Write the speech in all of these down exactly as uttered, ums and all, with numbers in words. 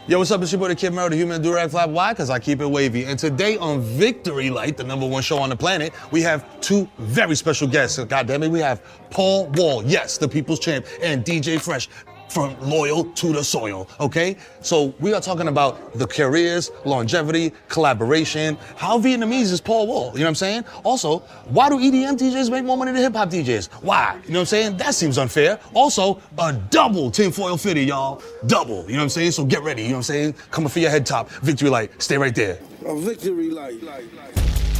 Yo, what's up? It's your boy, the Kid Mero, the human durag flap. Why? Because I keep it wavy. And today on Victory Light, the number one show on the planet, we have two very special guests. God damn it, we have Paul Wall, yes, the people's champ, and D J Fresh, from Loyal to the Soil, okay? So we are talking about the careers, longevity, collaboration. How Vietnamese is Paul Wall, you know what I'm saying? Also, why do E D M D Js make more money than hip hop D Js? Why? You know what I'm saying? That seems unfair. Also, a double tinfoil fitted, y'all. Double, you know what I'm saying? So get ready, you know what I'm saying? Coming for your head top. Victory Light, stay right there. A victory light. light, light.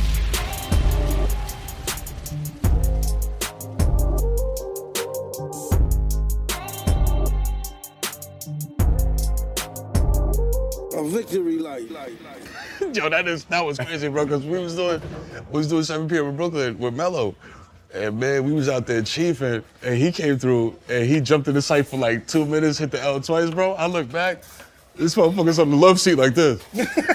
A victory light. Yo, that is that was crazy, bro. Cause we was doing we was doing seven p.m. in Brooklyn with Mello, and man, we was out there chiefing, and he came through, and he jumped in the site for like two minutes, hit the L twice, bro. I look back, this motherfucker's on the love seat like this,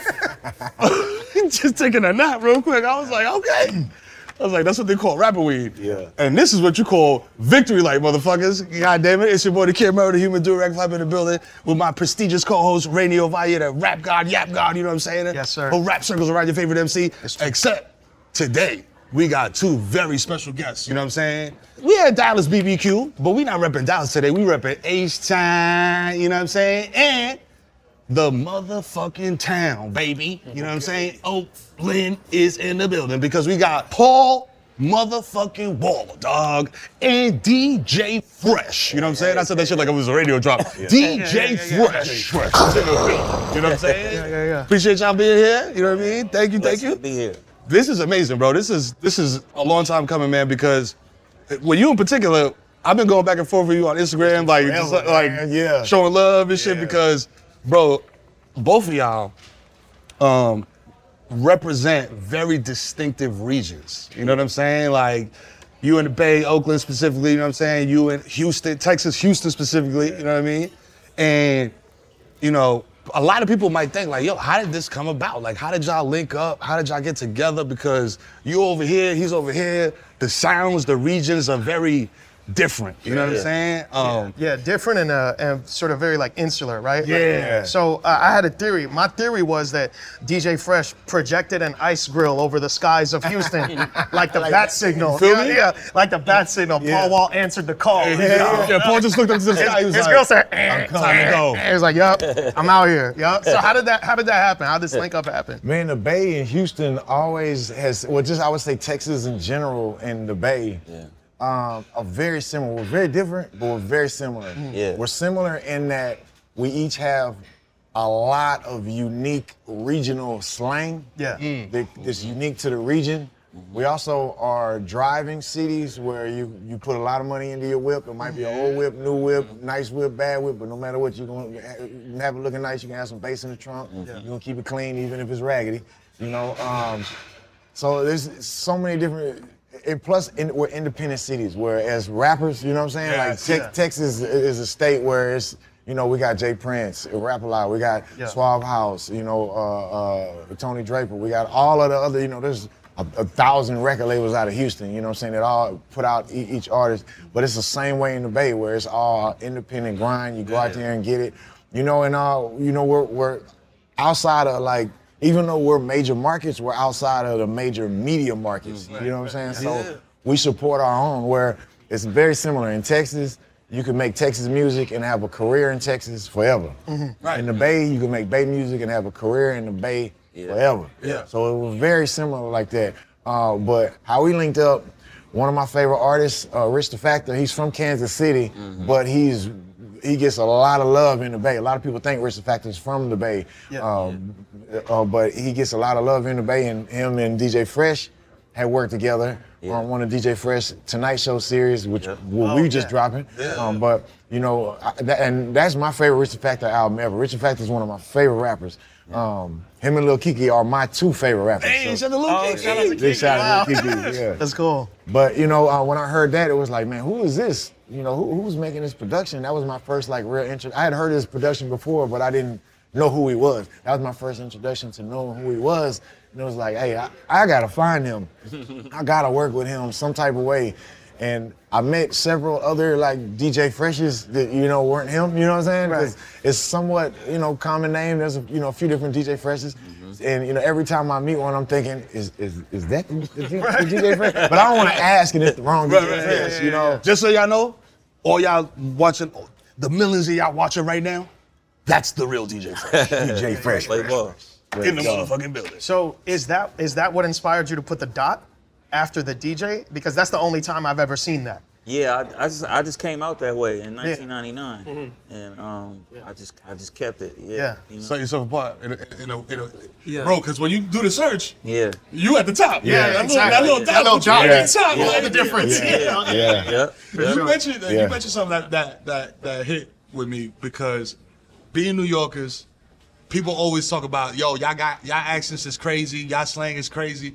just taking a nap real quick. I was like, okay. I was like, that's what they call rapper weed. Yeah. And this is what you call victory light, motherfuckers. God damn it, it's your boy, the Kid Mero, the human durag flap in the building, with my prestigious co-host, Rainy Ovalle, the rap god, yap god, you know what I'm saying? Yes, sir. Whole rap circles around your favorite M C. Except today, we got two very special guests, you know what I'm saying? We had Dallas B B Q, but we not repping Dallas today. We repping H-Town, you know what I'm saying? And the motherfucking town, baby. You know what I'm saying? Oakland is in the building because we got Paul motherfucking Wall, dog, and D J Fresh. You know what I'm saying? I said that shit like it was a radio drop. Yeah. D J Yeah, yeah, yeah, yeah. Fresh. You know what I'm saying? Yeah, yeah, yeah. Appreciate y'all being here. You know what I mean? Thank you, thank Blessed you. to be here. This is amazing, bro. This is this is a long time coming, man, because well, you in particular, I've been going back and forth with you on Instagram, like, just, Forever, like man. Yeah. showing love and shit Yeah. because, bro, both of y'all um, represent very distinctive regions. You know what I'm saying? Like, you in the Bay, Oakland specifically, you know what I'm saying? You in Houston, Texas, Houston specifically, you know what I mean? And, you know, a lot of people might think like, yo, how did this come about? Like, how did y'all link up? How did y'all get together? Because you over here, he's over here. The sounds, the regions are very different. You know what I'm saying? Um, Yeah, different and uh, and sort of very like insular, right? Yeah. So uh, I had a theory. My theory was that D J Fresh projected an ice grill over the skies of Houston, like the bat signal. Feel yeah, me? yeah, like the bat signal. Yeah. Paul Wall answered the call. yeah, You yeah, know? yeah. Paul just looked up to the sky. He was His like, girl said, eh, time to go. He was like, "Yup, I'm out here." Yup. So how did that? How did that happen? How did this link up happen? Man, the Bay and Houston always has, well, just I would say Texas in general and the Bay Yeah. um, are very similar. We're very different, but we're very similar. Yeah. We're similar in that we each have a lot of unique regional slang Yeah. that, that's unique to the region. We also are driving cities where you, you put a lot of money into your whip. It might be an old whip, new whip, nice whip, bad whip, but no matter what, you're gonna have it looking nice. You can have some bass in the trunk. You're gonna keep it clean even if it's raggedy, you know. Um, so there's so many different, and plus in, we're independent cities, whereas rappers, you know what I'm saying? Like Yes, Tex- yeah. Texas is a state where it's, you know, we got Jay Prince, Rap A Lot, we got Yeah. Suave House, you know, uh, uh, Tony Draper, we got all of the other, you know, there's a, a thousand record labels out of Houston, you know what I'm saying, that all put out e- each artist, but it's the same way in the Bay where it's all independent grind, you go out there and get it, you know, and uh, you know, we're, we're outside of like, even though we're major markets, we're outside of the major media markets, you know what I'm saying? So we support our own, where it's very similar. In Texas, you can make Texas music and have a career in Texas forever. Right. In the Bay, you can make Bay music and have a career in the Bay forever. Yeah. So it was very similar like that. Uh, but how we linked up, one of my favorite artists, uh, Rich the Factor, he's from Kansas City, but he's he gets a lot of love in the Bay. A lot of people think Rich the Factor is from the Bay, Yeah. um, uh, but he gets a lot of love in the Bay, and him and D J Fresh had worked together on one of D J Fresh Tonight Show series, which well, we just yeah. dropping. Um, but you know, I, that, and that's my favorite Rich the Factor album ever. Rich the Factor is one of my favorite rappers. Um, him and Lil Kiki are my two favorite rappers. Hey, so- shout out to Lil Oh, Kiki. shout out to Big shout out to Wow. Kiki, yeah. That's cool. But you know, uh, when I heard that, it was like, man, who is this? You know, who, who's making this production? That was my first like real intro. I had heard his production before, but I didn't know who he was. That was my first introduction to knowing who he was. And it was like, hey, I, I gotta find him. I gotta work with him some type of way. And I met several other like D J Freshes that, you know, weren't him, you know what I'm saying? Right. 'Cause it's somewhat, you know, common name. There's, a, you know, a few different D J Freshes. Mm-hmm. And, you know, every time I meet one, I'm thinking, is is, is that the, the, the D J Fresh? But I don't want to ask and it's the wrong Right, D J right, Fresh, yeah, you know? Just so y'all know, all y'all watching, the millions of y'all watching right now, that's the real D J Fresh. D J Fresh. Play ball. In the motherfucking building. So is that is that what inspired you to put the dot after the D J? Because that's the only time I've ever seen that. Yeah, I, I just I just came out that way in nineteen ninety-nine, mm-hmm. and um, I just I just kept it. Yeah. Yeah. You know? Set yourself apart. In a, in a, in a, Yeah. Bro, because when you do the search, Yeah. you at the top. Yeah, that, exactly. little, that little dot. That little dot. you at the top. Yeah. You know the difference. Yeah. Yeah. Yeah. You yeah. mentioned Yeah. you mentioned something that, that that that hit with me because being New Yorkers, people always talk about, yo, y'all got y'all accents is crazy, y'all slang is crazy.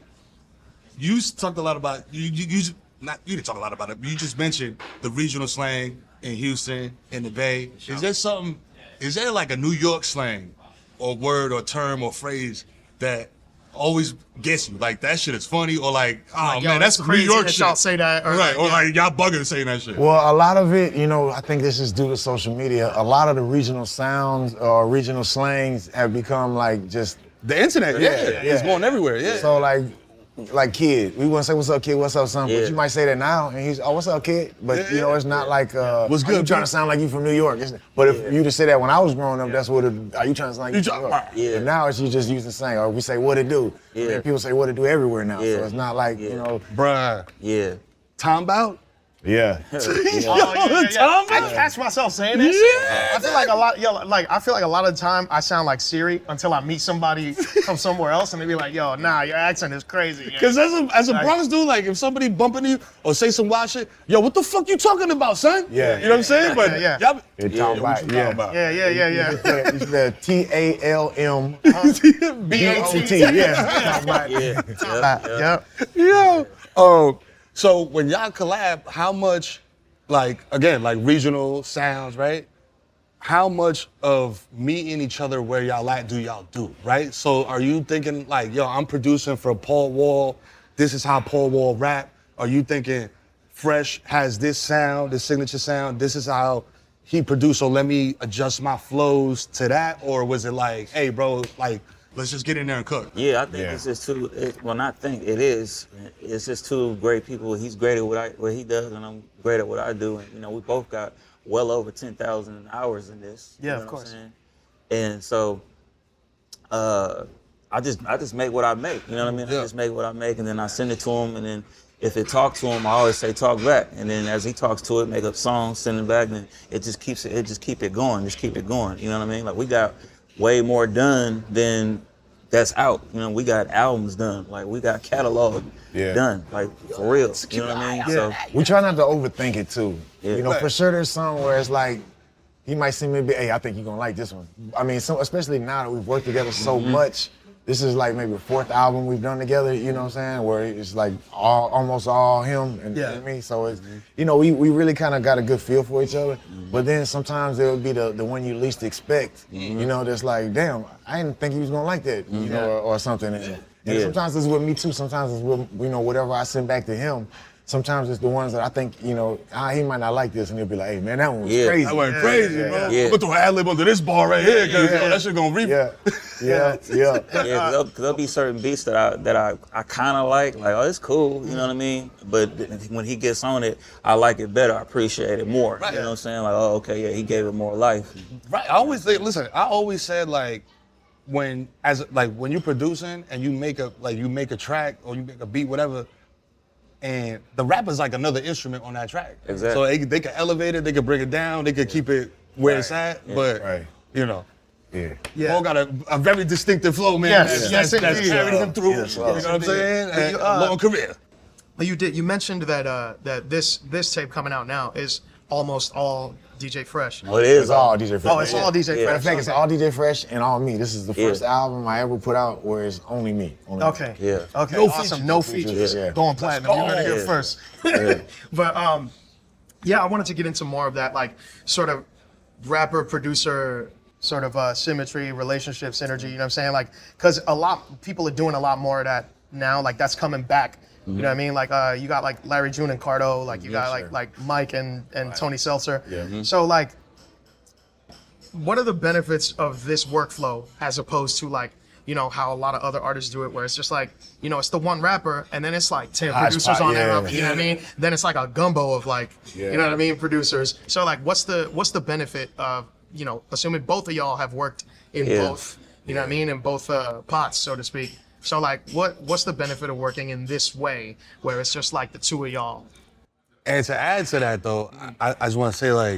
You s- talked a lot about you you, you s- not you didn't talk a lot about it, but you just mentioned the regional slang in Houston, in the Bay. Is there something is there like a New York slang or word or term or phrase that always gets you? Like that shit is funny or like, oh Yo, man, that's crazy New York that shit. y'all say that, or right, like, or yeah. like y'all bugging saying that shit. Well, a lot of it, you know, I think this is due to social media. A lot of the regional sounds or regional slangs have become like just The internet, yeah, Yeah, it's yeah. going everywhere, yeah. so like like kid. We want to say what's up, kid, what's up, son. Yeah. But you might say that now, and he's oh, what's up, kid. But Yeah, you know, yeah. it's not like uh, What's are good, you trying bro? to sound like you from New York? It's- But if you just say that when I was growing up, that's what it. Are you trying to sound like You you try- from New York? Yeah. But now it's you just use the slang, or we say what it do. Yeah. And people say what it do everywhere now. Yeah. So it's not like Yeah. you know. Bruh, Yeah. Tom Bout? Yeah. Oh, yeah, yeah, yeah. I catch myself saying this. Yeah. I feel like a lot, yo, like I feel like a lot of the time I sound like Siri until I meet somebody from somewhere else and they be like, yo, nah, your accent is crazy. Because as a, as a Like- Bronx dude, like if somebody bumping you or say some wild shit, yo, what the fuck you talking about, son? Yeah. You know what I'm saying? But yeah. y'all, It yeah, talk what about- you talking yeah. about? Yeah, yeah, yeah, yeah. You spell T A L M B A T T. Yeah. Talk about- Yeah. Yeah. Yo. Um, so when y'all collab, how much, like, again, like regional sounds, right? How much of meeting each other where y'all at do y'all do, right? So are you thinking like, yo, I'm producing for Paul Wall, this is how Paul Wall rap? Are you thinking Fresh has this sound, this signature sound, this is how he produced, so let me adjust my flows to that? Or was it like, hey bro, like, let's just get in there and cook? Yeah, I think Yeah. it's just two. It, well, not think it is. It's just two great people. He's great at what I what he does, and I'm great at what I do. And you know, we both got well over ten thousand hours in this. you Yeah, know of what I'm course. saying? And so, uh, I just I just make what I make. You know what I mean? Yeah. I just make what I make, and then I send it to him, and then if it talks to him, I always say talk back. And then as he talks to it, make up songs, send it back, and it just keeps it. It just keep it going. Just keep it going. You know what I mean? Like we got way more done than that's out. You know, we got albums done. Like we got catalog Yeah. done. Like for real. You know what I mean? So We try not to overthink it too. Yeah. You know, Right. for sure there's some where it's like, he might see me and be, hey, I think you're gonna like this one. I mean, so especially now that we've worked together so Mm-hmm. much, this is like maybe the fourth album we've done together, you know what I'm saying? Where it's like all almost all him and, Yeah. and me. So it's, you know, we, we really kind of got a good feel for each other. Mm-hmm. But then sometimes it would be the, the one you least expect, Mm-hmm. you know, that's like, damn, I didn't think he was gonna like that, you know, or, or something. And, and Yeah. sometimes it's with me too. Sometimes it's with, you know, whatever I send back to him. Sometimes it's the ones that I think, you know, ah, he might not like this, and he'll be like, hey, man, that one was Yeah. crazy. That went crazy, bro. yeah. I'm gonna throw an ad lib under this bar right here, because Yeah. that shit gonna reap. Yeah, yeah, yeah. yeah, cause there'll, 'cause there'll be certain beats that I that I, I kind of like. Like, oh, it's cool. You know what I mean? But th- when he gets on it, I like it better. I appreciate it more. Right. You know what I'm saying? Like, oh, okay, yeah, he gave it more life. Right. I always think, listen, I always said like when as like when you're producing and you make a like you make a track or you make a beat, whatever, and the rapper's like another instrument on that track. Exactly. So they, they can elevate it, they can bring it down, they can keep it where it's at, but Right. you know. Yeah. Yeah. Paul got a, a very distinctive flow, man. Yes, that's, yes, that's, that's indeed. carried him through. Yes, you know yes, what I'm saying? But you, And uh, a long career. But you did. You mentioned that uh, that this this tape coming out now is almost all D J Fresh. Oh, it is It's all D J Fresh. Oh, it's all D J Yeah. Matter of Fresh. fact, it's okay. all D J Fresh and all me. This is the Yeah. first album I ever put out where it's only me. Only me. Okay. Yeah. Okay. No awesome. features. No features, features. yeah. Going platinum. You heard it here Yeah. first. But um, yeah, I wanted to get into more of that, like sort of rapper producer sort of uh, symmetry, relationship synergy. You know what I'm saying? Like, because a lot people are doing a lot more of that now. Like that's coming back You know what I mean? Like uh, you got like Larry June and Cardo, like you Yes, got like sir. like Mike and and Tony Seltzer. Yeah. Mhm. So like, what are the benefits of this workflow as opposed to like, you know, how a lot of other artists do it, where it's just like, you know, it's the one rapper and then it's like ten Hodgepodge, producers on yeah. there, you know what I mean? Then it's like a gumbo of like, Yeah. you know what I mean, producers. So like, what's the what's the benefit of, you know, assuming both of y'all have worked in Yeah. both, you know what I mean, in both uh, pots, so to speak. So like, what what's the benefit of working in this way, where it's just like the two of y'all? And to add to that, though, I, I just want to say, like,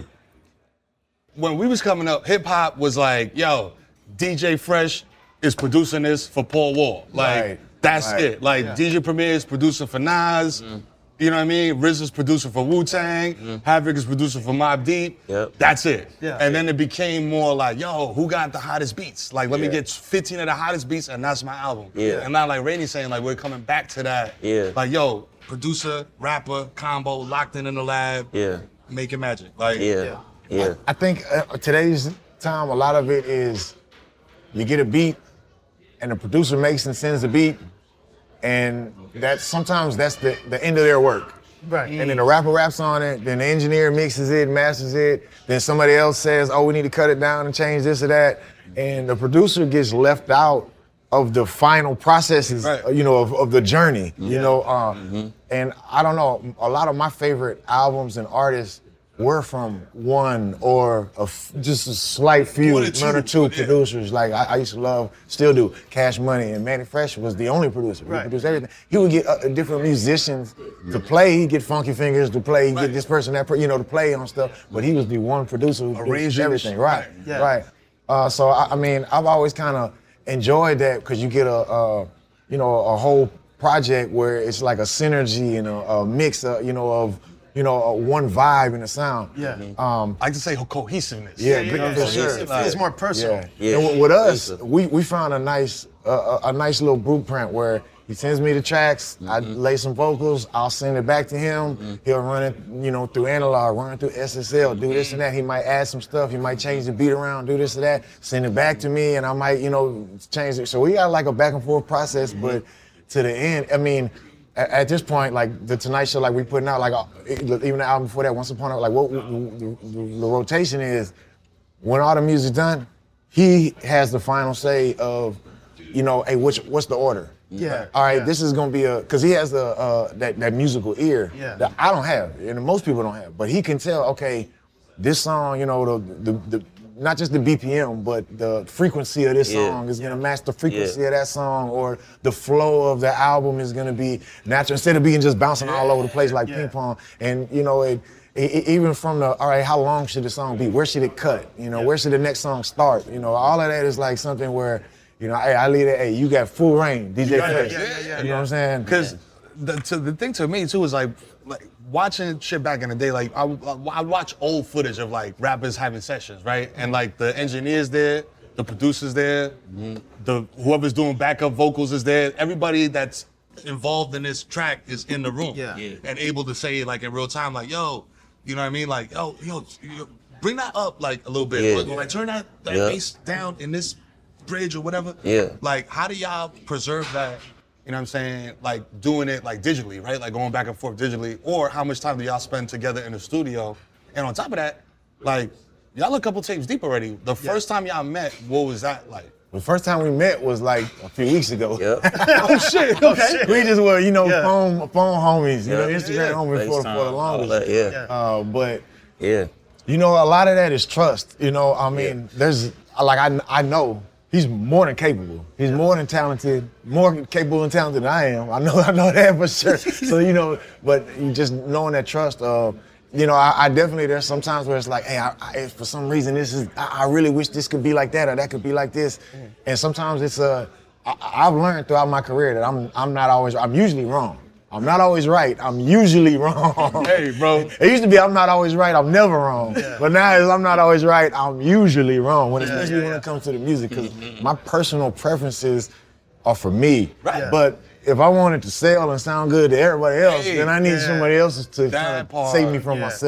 when we was coming up, hip hop was like, yo, D J Fresh is producing this for Paul Wall. Like, Right, that's right. it. Like, Yeah. D J Premier is producing for Nas. You know what I mean? Riz is producing for Wu-Tang. Havoc is producing for Mobb Deep. Yep. That's it. Yeah. And then it became more like, yo, who got the hottest beats? Like, let me Yeah. get fifteen of the hottest beats, and that's my album. Yeah. And now, like Rainey's saying, like, we're coming back to that. Yeah. Like, yo, producer, rapper, combo, locked in in the lab. Yeah. Making magic. Like, Yeah. Yeah. I think uh, today's time, a lot of it is you get a beat, and the producer makes and sends the beat, and that sometimes that's the, the end of their work. Right. And then the rapper raps on it, then the engineer mixes it, masters it, then somebody else says, oh, we need to cut it down and change this or that. And the producer gets left out of the final processes, Right. uh, you know, of, of the journey, you know. Uh, And I don't know, a lot of my favorite albums and artists were from one or a f- just a slight few, One or one two, or two yeah. producers. Like I, I used to love, still do, Cash Money, and Manny Fresh was the only producer. He Right. produced everything. He would get uh, different musicians to play. He'd get Funky Fingers to play. He'd Right. get this person, that, per- you know, to play on stuff. But he was the one producer who produced Arranging the everything. shit. Right, Yeah. right. Uh, so I, I mean, I've always kind of enjoyed that because you get a, uh, you know, a whole project where it's like a synergy and a, a mix, uh, you know, of, you know, a one vibe and a sound. Yeah. Um, I like to say cohesiveness. yeah, you big- know, for it sure. feels- it feels more personal. Yeah. Yeah. And with, with us, Lisa. we, we found a nice uh, a, a nice little blueprint where he sends me the tracks, I lay some vocals, I'll send it back to him. He'll run it, you know, through analog, run it through S S L, do this and that. He might add some stuff. He might change the beat around, do this or that, send it back to me, and I might, you know, change it. So we got like a back and forth process, but to the end, I mean, at, at this point, like the Tonight Show, like we putting out, like uh, even the album before that, Once Upon a, like what the, the, the, the rotation is, when all the music's done, he has the final say of, you know, hey, which what's the order? Yeah. All right, yeah. this is gonna be a, cause he has the uh, that that musical ear Yeah. that I don't have, and most people don't have. But he can tell, okay, this song, you know, the the, the not just the B P M, but the frequency of this Yeah. song is gonna match the frequency Yeah. of that song, or the flow of the album is gonna be natural instead of being just bouncing all over the place like Yeah. ping pong. And you know, it, it, it- even from the all right, how long should the song be? Where should it cut? You know, where should the next song start? You know, all of that is like something where, you know, hey, I leave it. Hey, you got full reign, D J Yeah, Fresh. yeah, yeah, yeah, You know what I'm saying? Because the, to, the thing to me too is like, like watching shit back in the day. Like I, I watch old footage of like rappers having sessions, right? And like the engineers there, the producers there, the whoever's doing backup vocals is there. Everybody that's involved in this track is in the room, Yeah. Yeah. and able to say like in real time, like yo, you know what I mean? Like yo, yo, yo bring that up like a little bit, Yeah. or, like turn that that Yeah. bass down in this bridge or whatever. Yeah. Like, how do y'all preserve that? You know what I'm saying? Like doing it like digitally, right? Like going back and forth digitally, or how much time do y'all spend together in the studio? And on top of that, like y'all a couple tapes deep already. The first time y'all met, what was that like? The first time we met was like a few weeks ago. Yep. Oh shit! Okay. We just were, you know, Yeah. phone phone homies, you know, Yeah. Instagram Yeah. homies for, for the FaceTime, all longest. that, yeah. Yeah. Uh, but Yeah. you know, a lot of that is trust. You know, I mean, there's like I I know he's more than capable. He's more than talented, more capable and talented than I am. I know I know that for sure. So you know, but you just knowing that trust. Uh, you know, I, I definitely there's some times where it's like, hey, I, I, for some reason this is I, I really wish this could be like that or that could be like this. And sometimes it's uh, I, I've learned throughout my career that I'm I'm not always I'm usually wrong. I'm not always right. I'm usually wrong. Hey, bro. It used to be I'm not always right. I'm never wrong. But now it's I'm not always right. I'm usually wrong. When especially yeah, when yeah. it comes to the music, because my personal preferences are for me. Right. Yeah. But if I wanted to sell and sound good to everybody else, Hey, then I need yeah. somebody else to That kind of part, save me from yeah. myself.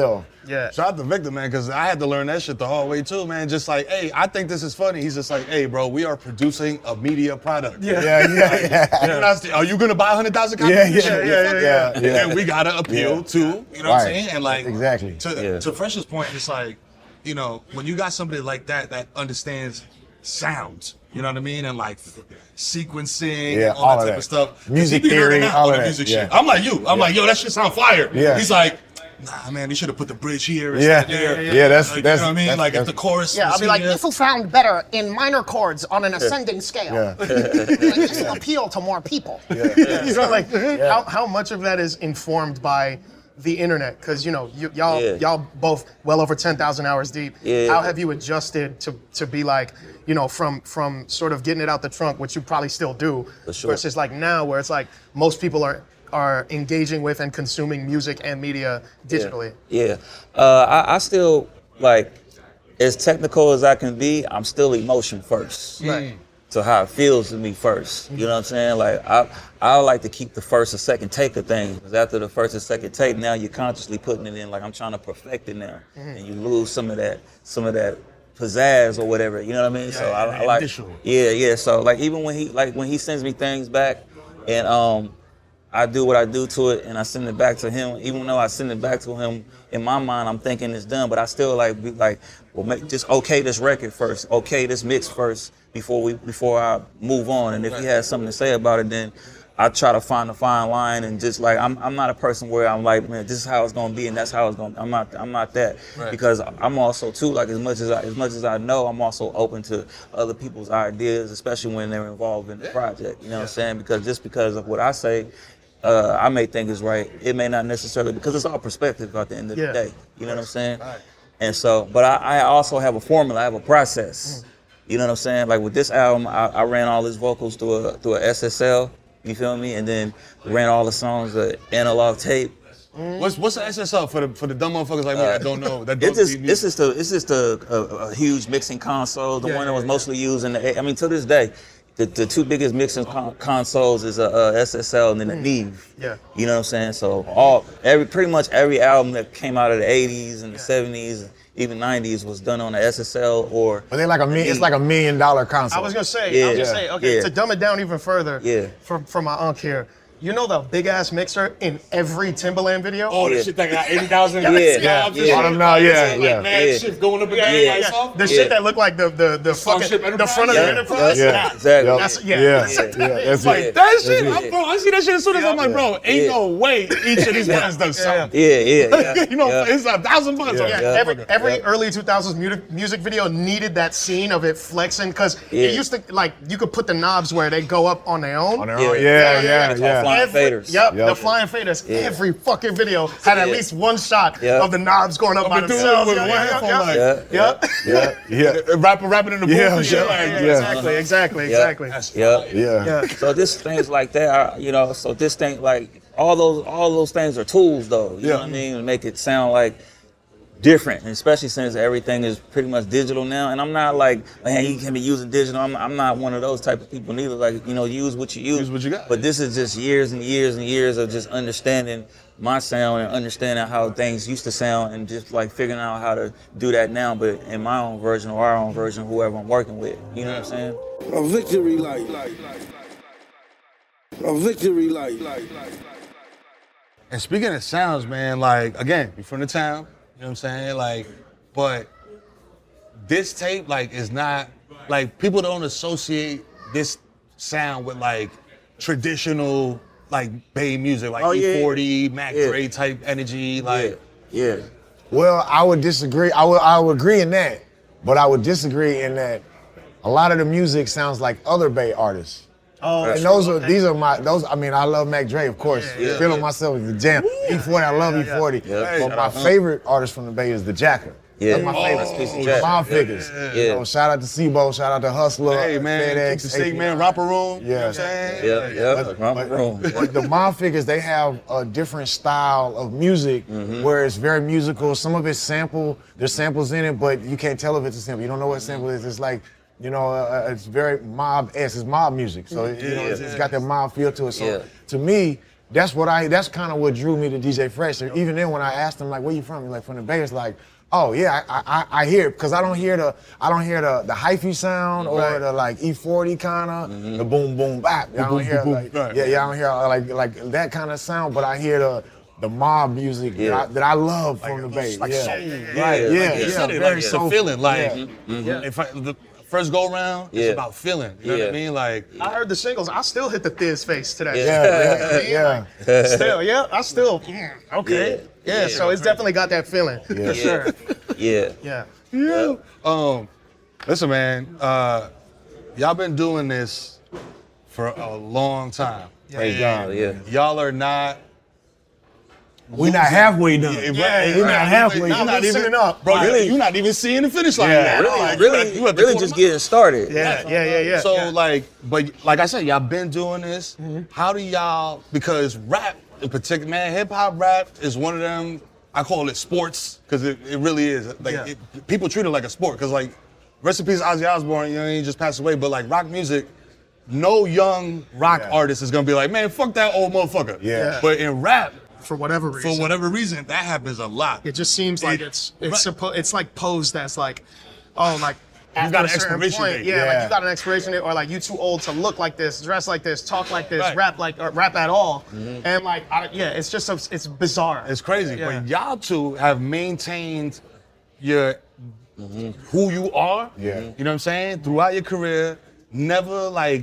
Yeah. Shout out to Victor, man, because I had to learn that shit the hard way too, man. Just like, hey, I think this is funny. He's just like, hey, bro, we are producing a media product. Yeah, yeah, yeah. You're not st- Are you gonna buy a hundred thousand copies? Yeah, of this yeah, shit? yeah, Fuck yeah, yeah, yeah. And we gotta appeal Yeah. to, you know what I'm Right. saying? And like, Exactly. To, Yeah. to Fresh's point, it's like, you know, when you got somebody like that that understands sounds, you know what I mean, and like sequencing, Yeah, and all, all that of type that. of stuff. Music He be nerding theory, out all on of the that, music yeah. shit. I'm like you. I'm like, yo, that shit sound fire. Yeah. He's like, nah, man, they should have put the bridge here. Yeah. instead there. Yeah, yeah, that's- like, that's- you know what I mean. that's- Like if that's- the chorus. Yeah, I'll was be like, here- this will sound better in minor chords on an ascending scale. Yeah. Like, this will appeal to more people. You know, like how, how much of that is informed by the internet? Because you know, you, y'all Yeah. y'all both well over ten thousand hours deep. Yeah. How have you adjusted to to be like, you know, from from sort of getting it out the trunk, which you probably still do, For sure. versus like now where it's like most people are are engaging with and consuming music and media digitally. Yeah. Uh, I, I still, like, as technical as I can be, I'm still emotion first. Right. To how it feels to me first. You know what I'm saying? Like, I I like to keep the first or second take of things. Because after the first or second take, now you're consciously putting it in, like, I'm trying to perfect it now. And you lose some of that, some of that pizzazz or whatever. You know what I mean? so I, I like, additional. yeah, yeah. So like, even when he, like, when he sends me things back, and um, I do what I do to it, and I send it back to him. Even though I send it back to him, in my mind, I'm thinking it's done, but I still like be like, well, make, just okay this record first, okay this mix first before we before I move on. And if he has something to say about it, then I try to find a fine line. And just like I'm, I'm not a person where I'm like, man, this is how it's gonna be, and that's how it's gonna. I'm not, I'm not that Right. because I'm also too like as much as I, as much as I know, I'm also open to other people's ideas, especially when they're involved in the project. You know what I'm saying? Because just because of what I say. Uh, I may think is right. It may not necessarily, because it's all perspective at the end of Yeah. the day. You know what I'm saying? And so, but I, I also have a formula. I have a process. You know what I'm saying? Like with this album, I, I ran all his vocals through a through a S S L. You feel me? And then ran all the songs uh, analog tape. What's what's the S S L for the for the dumb motherfuckers like me that don't know? That don't It's just, see it's music? just a, it's just a, a, a huge mixing console. The Yeah, one that yeah, was yeah. mostly used in the. I mean, to this day, the, the two biggest mixing con- consoles is a, a S S L and then a Neve. Yeah. You know what I'm saying? So all every pretty much every album that came out of the eighties and the seventies, even nineties, was done on a S S L or. But they like a million, it's like a million dollar console. I was gonna say, I was Yeah. gonna say, okay, Yeah. to dumb it down even further, Yeah. for, for my unk here, you know the big ass mixer in every Timbaland video? Oh, Yeah. the shit that got eighty thousand. Yeah, yeah, yeah. I don't know, yeah, like, yeah. mad Yeah. shit going up and Yeah, down. yeah, like, yeah. soft. The Yeah. shit that looked like the the the fucking Starship the Enterprise? front of Yeah. the Enterprise. Yeah. Exactly. Yep. That's- yeah. yeah, That's- yeah, that's Like it. that shit, That's I'm, it. bro. I see that shit as soon as I'm like, bro, ain't Yeah. no way each of these guys does something. Yeah, yeah, yeah. you know, yeah. it's a thousand bucks. Yeah. Okay, Yeah, every motherfucker. every Yeah. early two thousands music music video needed that scene of it flexing because Yeah. it used to like you could put the knobs where they go up on their own. On their Yeah. own. Yeah, yeah, It's all yeah. flying Every- faders. Yep, Yep. the flying faders. Yeah. Every fucking video had at Yeah. least one shot Yeah. of the knobs going up by But do it themselves. with Yeah, one yeah, headphone, yeah, like- yeah. Yeah, Yeah, yeah, Rapping, rapping in the booth. Yeah, and shit, yeah, like, Yeah, Yeah. exactly, exactly, Yeah. exactly. yeah. yeah. Yeah. So this things like that, are, you know. So this thing, like all those, all those things are tools, though. You know Yeah. what I mean? To make it sound like different, and especially since everything is pretty much digital now. And I'm not like, man, you can be using digital. I'm, I'm not one of those type of people neither. Like, you know, use what you use. Use what you got. But this is just years and years and years of just understanding my sound and understanding how things used to sound, and just like figuring out how to do that now, but in my own version or our own version, whoever I'm working with. You know what I'm saying? A victory light. A victory light. And speaking of sounds, man, like, again, we from the town, you know what I'm saying? Like, but this tape, like, is not, like, people don't associate this sound with, like, traditional, like, Bay music, like Oh, yeah. E forty, Mac Yeah. Dre type energy, like, Yeah. Yeah. Well, I would disagree. I would, I would agree in that, but I would disagree in that a lot of the music sounds like other Bay artists. Oh, And those are these are my those. I mean, I love Mac Dre, of course. Yeah. Feeling myself is the jam. E forty, I love E forty. Yeah. But my favorite artist from the Bay is the Jacker. Yeah. That's my Oh, favorite. that's Piece of The Jack. Mom figures. Yeah. You know, shout out to Sebo, shout out to Hustler. hey, man, FedEx, keep the steak, A P. man, romper room, you know what Yeah. I'm saying? Yeah. Yeah. But- Wrong but- room. but the Mom figures, they have a different style of music where it's very musical. Some of it's sample, there's samples in it, but you can't tell if it's a sample. You don't know what sample it is. It's like, you know, uh, it's very mob-esque. It's mob music. So, you know, it's, it's got that mob feel to it. So Yeah. to me, that's what I. That's kind of what drew me to D J Fresh. And even then, when I asked him like, "Where you from?" He's like, "From the Bay." It's like, oh yeah, I I, I hear it because I don't hear the I don't hear the the hyphy sound or Right. the like E forty kind of Mm-hmm. the boom boom bap. I don't boom, hear boom, like right. yeah yeah I don't hear like like that kind of sound, but I hear the the mob music Yeah. that, I, that I love from the Bay. like yeah. soul. Right. Yeah, Yeah. Like Yeah. you said it, Very like it's a soulful. feeling. Like Yeah. Mm-hmm. if I, the first go round, Yeah. it's about feeling. You know what Yeah. I mean? Like I heard the singles. I still hit the Thiz face today. Yeah. Yeah. yeah. Still, yeah, I still, mm, okay. Yeah. Yeah, Yeah. so it's definitely got that feeling, for Yeah. sure. Yeah. Yeah. yeah. Um, listen, man. Uh, y'all been doing this for a long time. Praise God. Yeah. Y'all are not. We're not halfway done. Yeah, Yeah, we're right. not halfway. You're not loosening even up. bro. Really? You're not even seeing the finish line. Yeah. yet. Really, Like, really, you at the really quarter just mile. getting started. Yeah, yeah, yeah, yeah. So yeah. like, but like I said, y'all been doing this. How do y'all? Because rap in particular, man, hip hop rap is one of them. I call it sports because it, it really is. Like Yeah. it, people treat it like a sport. Because like, rest in peace, Ozzy Osbourne. You know, he just passed away. But like rock music, no young rock Yeah. artist is gonna be like, man, fuck that old motherfucker. Yeah. But in rap, for whatever reason. for whatever reason, that happens a lot. It just seems like It- it's it's right. suppo- it's like posed as like, oh, like after got a an certain expiration point, date. yeah, like Yeah. you got an expiration date, or like you too old to look like this, dress like this, talk like this, Right. rap like or rap at all, and like I, yeah, it's just so, it's bizarre. It's crazy. Yeah. But y'all two have maintained your who you are. Yeah. You know what I'm saying? Throughout your career, never like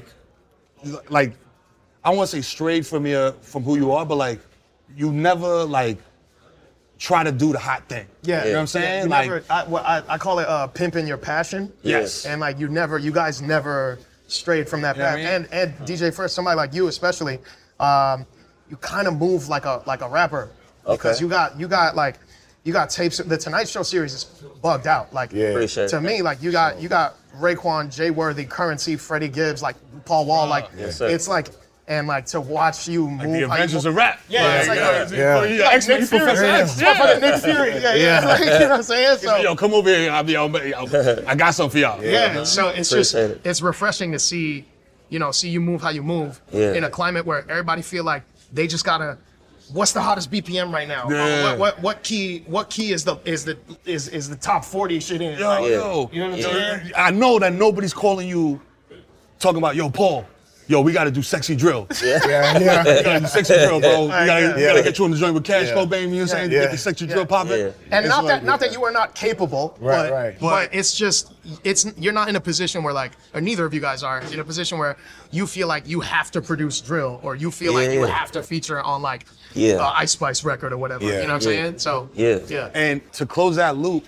like I don't want to say strayed from your from who you are, but like you never like try to do the hot thing. Yeah, You know what I'm saying? You like never, I, what I, I call it uh, pimping your passion. Yes. And like you never, you guys never strayed from that You know path. what I mean? And and D J Fresh, somebody like you especially, um, you kind of move like a like a rapper because Okay. you got you got like you got tapes. The Tonight Show series is bugged out. Like Yeah. Appreciate to it. me, like you got you got Raekwon, Jay Worthy, Currency, Freddie Gibbs, like Paul Wall. Like Yes, sir. it's like and like to watch you move. like the how you Avengers move- of rap. Yeah, it's like, yeah. uh, Yeah. Yeah. like X-Men, Nick Fury. Professor Yeah, X. motherfucking Nick Fury. Yeah, yeah. Like, you know what I'm saying? So, Yo, come over here. I'll be, I'll be, I'll, I got something for y'all. yeah. So it's just Appreciate it. it's refreshing to see, you know, see you move how you move Yeah. in a climate where everybody feel like they just gotta. What's the hottest B P M right now? Yeah. What, what what key what key is the is the is is the top forty shit in? Yo, Like, yo. You know what I'm Yeah. saying? I know that nobody's calling you talking about, yo, Paul, yo, we gotta do sexy drill. Yeah. Yeah. We gotta do sexy drill, bro. We gotta, we Yeah. gotta get you on the joint with Cash Yeah. Cobain, you know what I'm saying? Yeah. Get the sexy drill popping. Yeah. And It's not like- that not that you are not capable, Right, but, right. but it's just it's you're not in a position where like or neither of you guys are in a position where you feel like you have to produce drill or you feel like you Yeah. have to feature on like Yeah. uh, Ice Spice record or whatever. Yeah. You know what I'm Yeah. saying? So Yeah. yeah. And to close that loop,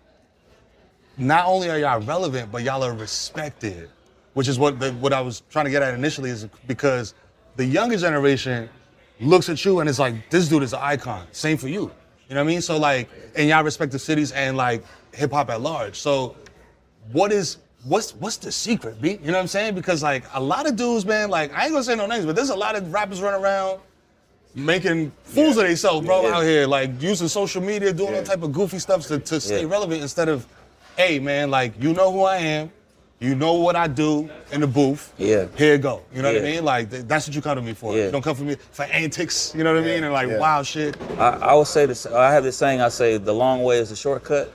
not only are y'all relevant, but y'all are respected, which is what the, what I was trying to get at initially is because the younger generation looks at you and it's like, this dude is an icon. Same for you. You know what I mean? So like, and y'all respect the cities and like hip hop at large. So what is, what's what's the secret, B? You know what I'm saying? Because like a lot of dudes, man, like I ain't gonna say no names, but there's a lot of rappers running around making fools of themselves, bro, Yeah. out here, like using social media, doing all Yeah. type of goofy stuff to, to stay Yeah. relevant instead of, hey man, like you know who I am, you know what I do in the booth. Yeah. Here you go. You know what I Yeah. mean? Like th- that's what you come to me for. Yeah. You don't come for me for antics. You know what I mean? And like Yeah. wild shit. I, I would say this. I have this saying. I say the long way is the shortcut,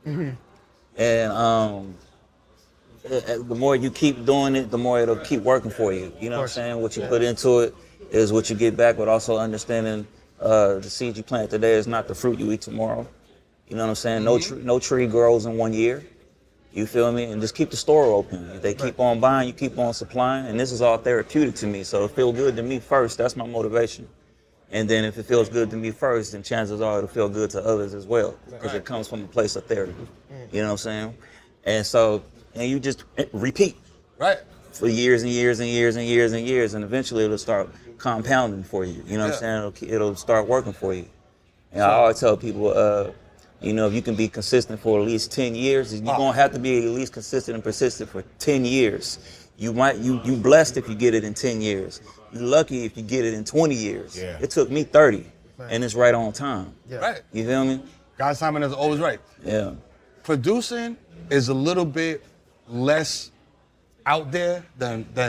and um, eh, eh, the more you keep doing it, the more it'll keep working for you. You know what I'm saying? What you put into it is what you get back, but also understanding uh, the seed you plant today is not the fruit you eat tomorrow. You know what I'm saying? No, tr- no tree grows in one year. You feel me? And just keep the store open. If they keep on buying, you keep on supplying. And this is all therapeutic to me. So it feels good to me first. That's my motivation. And then if it feels good to me first, then chances are it'll feel good to others as well. Because it comes from a place of therapy. You know what I'm saying? And so, and you just repeat Right. for years and years and years and years and years. And eventually it'll start compounding for you. You know what I'm saying? It'll, it'll start working for you. And I always tell people, uh, you know, if you can be consistent for at least ten years, you're gonna have to be at least consistent and persistent for ten years. You might, you you blessed if you get it in ten years. You lucky if you get it in twenty years. Yeah. It took me thirty, and it's right on time. Yeah. Right. You feel me? God's timing is always right. Yeah. Producing is a little bit less out there than than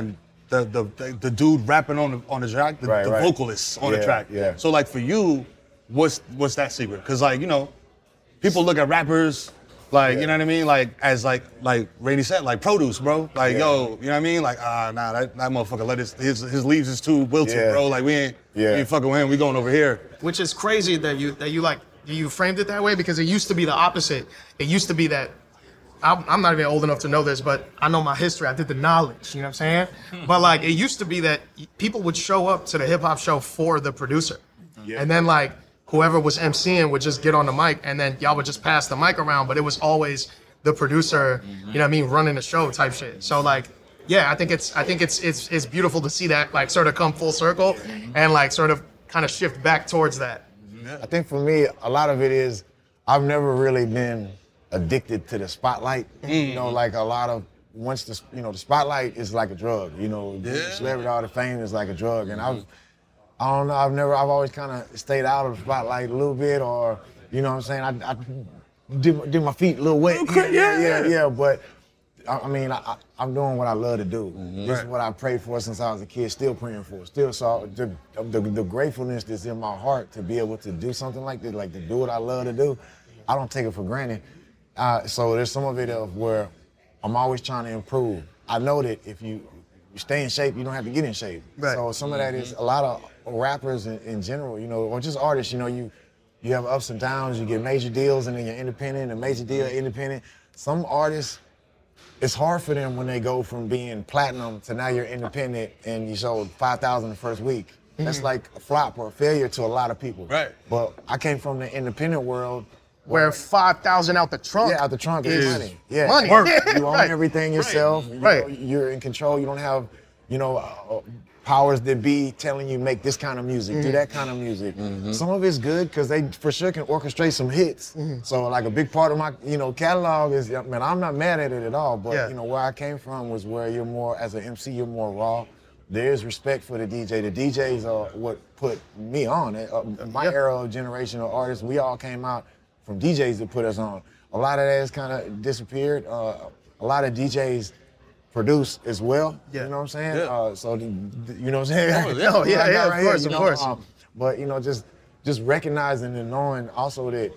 the the the, the dude rapping on the on the track, the, Right, the right. vocalists on the Yeah, track. yeah. So like for you, what's what's that secret? Because like you know, people look at rappers. Like, Yeah. you know what I mean? Like, as like, like Rainy said, like produce, bro. Like, Yeah. yo, you know what I mean? Like, ah, nah, that, that motherfucker let his, his, his leaves is too wilted, Yeah. bro. Like, we ain't, Yeah. we ain't fucking with him. We going over here. Which is crazy that you that you like you framed it that way, because it used to be the opposite. It used to be that I'm, I'm not even old enough to know this, but I know my history. I did the knowledge. You know what I'm saying? But like it used to be that people would show up to the hip hop show for the producer, Yeah. and then like whoever was emceeing would just get on the mic, and then y'all would just pass the mic around. But it was always the producer, you know what I mean, running the show type shit. So like, yeah, I think it's I think it's it's it's beautiful to see that like sort of come full circle and like sort of kind of shift back towards that. I think for me, a lot of it is I've never really been addicted to the spotlight. You know, like a lot of once the you know the spotlight is like a drug. You know, Yeah. celebrity, all the fame is like a drug, and I've I don't know. I've never. I've always kind of stayed out of the spotlight a little bit, or you know what I'm saying. I, I did, my- did my feet a little wet. Okay, yeah, yeah. yeah, yeah. But I, I mean, I, I, I'm doing what I love to do. Mm-hmm. This is what I prayed for since I was a kid. Still praying for. Still, so the, the the gratefulness that's in my heart to be able to do something like this, like to do what I love to do. I don't take it for granted. Uh, so there's some of it of where I'm always trying to improve. I know that if you you stay in shape, you don't have to get in shape. Right. So some of that is a lot of rappers in, in general, you know, or just artists, you know, you you have ups and downs, you get major deals and then you're independent, a major deal, independent. Some artists, it's hard for them when they go from being platinum to now you're independent and you sold five thousand the first week. That's like a flop or a failure to a lot of people. Right. But I came from the independent world. Where five thousand out the trunk, Yeah, out the trunk is is money. Yeah, money. Work. Yeah, You own right. everything yourself. You Right. know, you're in control. You don't have, you know, uh, powers that be telling you make this kind of music, Mm-hmm. do that kind of music. Some of it's good because they for sure can orchestrate some hits. Mm-hmm. So like a big part of my, you know, catalog is, man, I'm not mad at it at all. But Yeah. you know, where I came from was where you're more, as an M C, you're more raw. There is respect for the D J. The D Js are what put me on. Uh, my Yeah. era of generational artists, we all came out from D Js that put us on. A lot of that has kind of disappeared. Uh, a lot of D Js produce as well. Yeah. You know what I'm saying? Yeah. Uh, so, the, the- you know what I'm saying? Oh, yeah. Oh, yeah, Like, yeah, of right here, course, you of know, course. um, but, you know, just just recognizing and knowing also that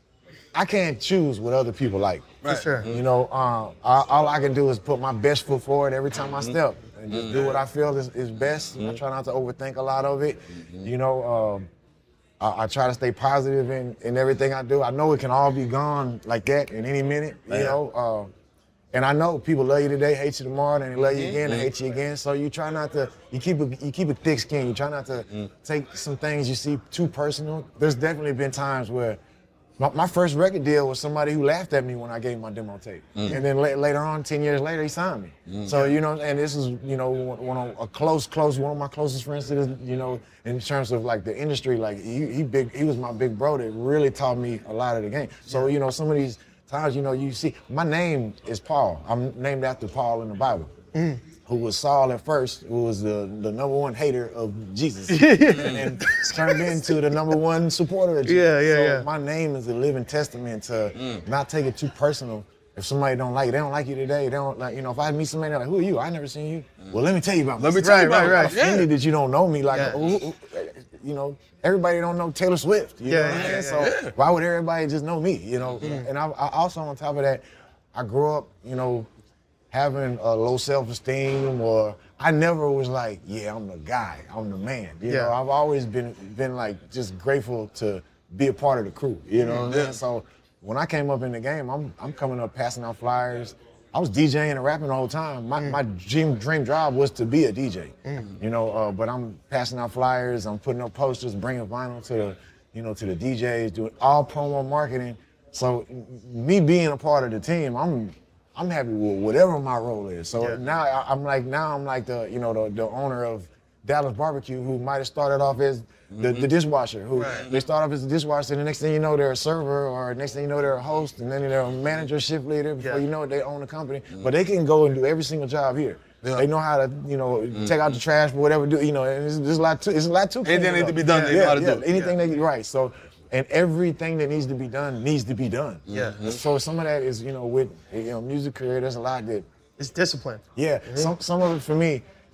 I can't choose what other people like. For sure. You know, uh, all, all I can do is put my best foot forward every time I step and just do what I feel is, is best. I try not to overthink a lot of it. You know, um, I, I try to stay positive in, in everything I do. I know it can all be gone like that in any minute, you Yeah. know. Uh, and I know people love you today, hate you tomorrow, then they love you again, they hate you again. So you try not to, you keep a, you keep a thick skin. You try not to take some things you see too personal. There's definitely been times where my, my first record deal was somebody who laughed at me when I gave my demo tape. And then la- later on, ten years later, he signed me. So, you know, and this is, you know, one, one of a close, close, one of my closest friends to this, you know, in terms of like the industry, like he, he big, he was my big bro that really taught me a lot of the game. So, you know, some of these times, you know, you see, my name is Paul. I'm named after Paul in the Bible. Who was Saul at first, who was the, the number one hater of Jesus, and then turned into the number one supporter of Jesus. Yeah, yeah, so yeah. my name is a living testament to not take it too personal. If somebody don't like you, they don't like you today, they don't like, you know, if I meet somebody, they're like, who are you? I never seen you. Well, let me tell you about Let me myself. tell you Right, about right, it. right. Yeah. Offended that you don't know me, like, Yeah. who- who- you know, everybody don't know Taylor Swift. You Yeah, know what yeah, I'm saying? yeah, So why would everybody just know me? You know, and I, I also on top of that, I grew up, you know, having a low self-esteem, or I never was like, yeah, I'm the guy, I'm the man. You Yeah. know, I've always been been like just grateful to be a part of the crew. You know what I'm saying? So when I came up in the game, I'm I'm coming up passing out flyers. I was DJing and rapping the whole time. My, my dream dream job was to be a D J, you know. Uh, but I'm passing out flyers, I'm putting up posters, bringing vinyl to the, you know, to the D Js, doing all promo marketing. So m- me being a part of the team, I'm I'm happy with whatever my role is. So Yeah. now I, I'm like now I'm like the you know the, the owner of Dallas Barbecue, who might have started off as the, the dishwasher, who they start off as a dishwasher, and the next thing you know they're a server, or next thing you know they're a host, and then they're a manager, shift leader. Before Yeah. you know it, they own the company. But they can go and do every single job here. Yeah. They know how to, you know, take out the trash, whatever. Do you know? And it's, there's a lot too. It's a lot too. Anything that need to be done, they know yeah, how to yeah, do it. Anything they right. So, and everything that needs to be done needs to be done. Yeah. So some of that is, you know, with you know music career, there's a lot that It's discipline. yeah, some some of it for me,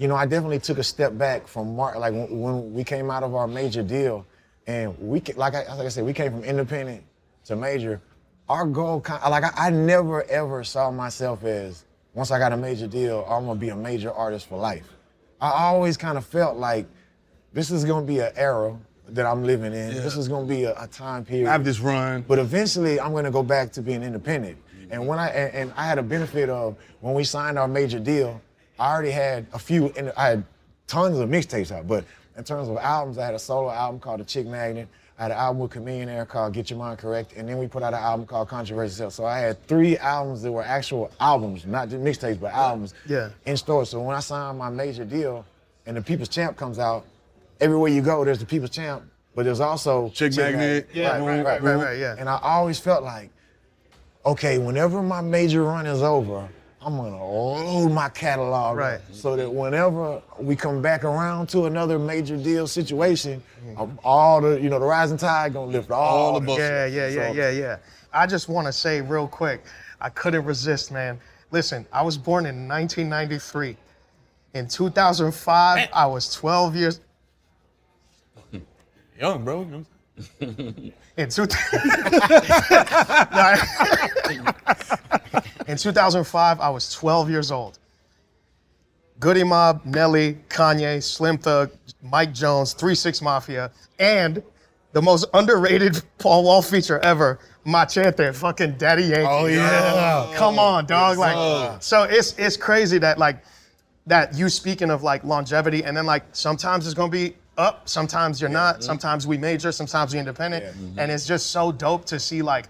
you know, I definitely took a step back from Mar- like when, when we came out of our major deal, and we ca- like I like I said, we came from independent to major. Our goal, kind like I, I never ever saw myself as once I got a major deal, I'm gonna be a major artist for life. I always kind of felt like this is gonna be an era that I'm living in. Yeah. This is gonna be a, a time period. Have this run. But eventually, I'm gonna go back to being independent. And when I and, and I had a benefit of when we signed our major deal, I already had a few. And I had tons of mixtapes out. But in terms of albums, I had a solo album called The Chick Magnet. I had an album with Chameleon Air called Get Your Mind Correct, and then we put out an album called Controversy Self. So I had three albums that were actual albums, not just mixtapes, but albums Yeah. in stores. So when I signed my major deal, and the People's Champ comes out, everywhere you go, there's the People's Champ, but there's also Chick Magnet. Yeah, Right, right, right, right, right, yeah. And I always felt like, okay, whenever my major run is over, I'm gonna load my catalog Right. up so that whenever we come back around to another major deal situation, um, all the, you know, the rising tide gonna lift all, All the the bullshit. Yeah, yeah, yeah, So- yeah, yeah. I just want to say real quick, I couldn't resist, man. Listen, I was born in nineteen ninety-three. In two thousand five, I was twelve years. Young, bro. In two. In two thousand five, I was twelve years old. Goody Mob, Nelly, Kanye, Slim Thug, Mike Jones, three six Mafia, and the most underrated Paul Wall feature ever, Machete, fucking Daddy Yankee. Oh, yeah. Come on, dog. Yes, Like, sir. so it's it's crazy that like that you speaking of like longevity, and then like sometimes it's gonna be up, sometimes you're not, sometimes we major, sometimes we independent, and it's just so dope to see like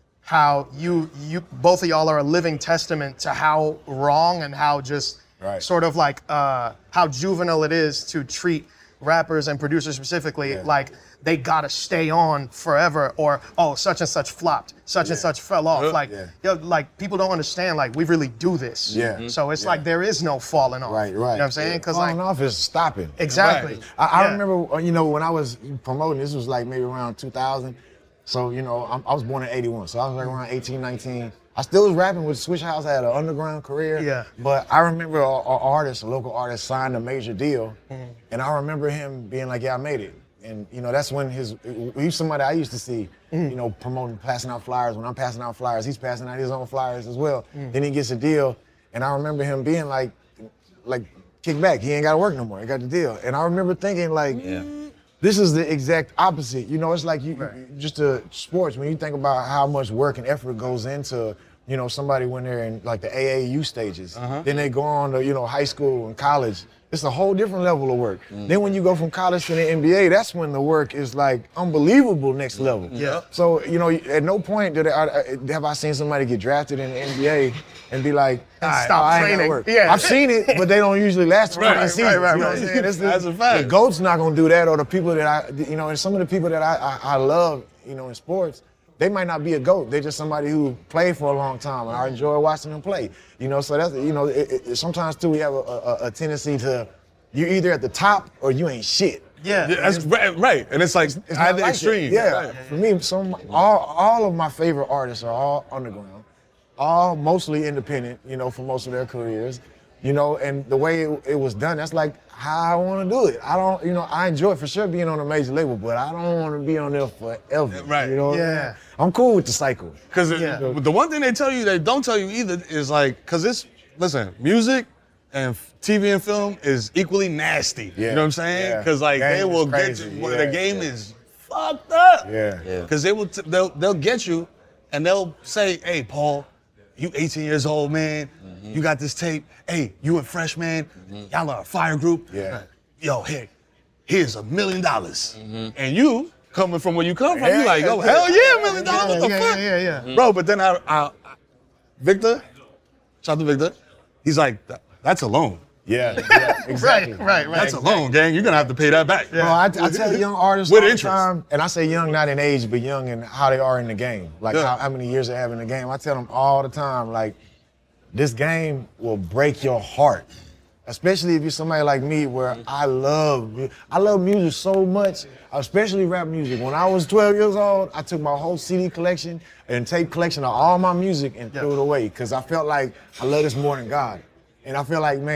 how you you both of y'all are a living testament to how wrong and how just Right. sort of like uh, how juvenile it is to treat rappers and producers specifically like they gotta stay on forever, or oh such and such flopped, such and such fell off. Like Yeah. yo, like people don't understand like we really do this. Yeah. Mhm. So it's Yeah. like there is no falling off. Right, right. You know what I'm saying? Because Falling like off is stopping. exactly. Right. I, I Yeah. remember, uh, you know, when I was promoting, this was like maybe around two thousand. So, you know, I'm, I was born in eighty-one. So I was like around eighteen, nineteen. I still was rapping with Switch House. I had an underground career. Yeah. But I remember an artist, a local artist, signed a major deal. And I remember him being like, yeah, I made it. And, you know, that's when his, he's somebody I used to see, you know, promoting, passing out flyers. When I'm passing out flyers, he's passing out his own flyers as well. Then he gets a deal. And I remember him being like, like, kick back. He ain't got to work no more. He got the deal. And I remember thinking like, this is the exact opposite. You know, it's like you, you- just uh, sports, when you think about how much work and effort goes into, you know, somebody when they're in like the A A U stages, then they go on to, you know, high school and college. It's a whole different level of work. Then when you go from college to the N B A, that's when the work is like unbelievable next level. Yeah. So, you know, at no point did I, I- have I seen somebody get drafted in the N B A and be like, "All right, stop I ain't gotta training." work." Yeah. I've seen it, but they don't usually last twenty Right, right, seasons. right, you know right. what I'm saying? It's the, That's a fact. The GOAT's not gonna do that, or the people that I, you know, and some of the people that I, I, I love, you know, in sports, they might not be a GOAT. They're just somebody who played for a long time, and I enjoy watching them play. You know, so that's, you know, it, it, sometimes too we have a, a, a tendency to, you're either at the top or you ain't shit. Yeah. Yeah, that's right, right. And it's like It's not either like extreme. that. Yeah. Right. For me, some all all of my favorite artists are all underground, all mostly independent. You know, for most of their careers. You know, and the way it, it was done, that's like how I want to do it. I don't, you know, I enjoy for sure being on a major label, but I don't want to be on there forever. Right. You know. what I'm Yeah. saying? I'm cool with the cycle. Because Yeah. the one thing they tell you, they don't tell you either, is like, because it's, listen, music and f- T V and film is equally nasty. Yeah. You know what I'm saying? Yeah. Because like Game they is will crazy. get you. Yeah, The game yeah. is fucked up. Yeah. Yeah. Because they will, t- they'll, they'll get you, and they'll say, "Hey, Paul, you eighteen years old, man. You got this tape. Hey, you a freshman. Y'all are a fire group. Yeah. Yo, here, here's a million dollars. And you coming from where you come from, Yeah, you like, yeah, oh yeah. hell yeah, a million dollars. Yeah, What the yeah, fuck, yeah, yeah, yeah. bro? But then I, I, I Victor, shout out to Victor. He's like, "That- that's a loan. Yeah. yeah exactly. Right, right, right. That's a loan, gang. You're gonna have to pay that back." Bro, I, I tell young artists With all the interest. time, and I say young not in age, but young in how they are in the game. Like Yeah. how, how many years they have in the game. I tell them all the time, like, this game will break your heart. Especially if you're somebody like me where I love, mu- I love music so much, especially rap music. When I was twelve years old, I took my whole C D collection and tape collection of all my music and threw it away because I felt like I love this more than God. And I feel like, man, if,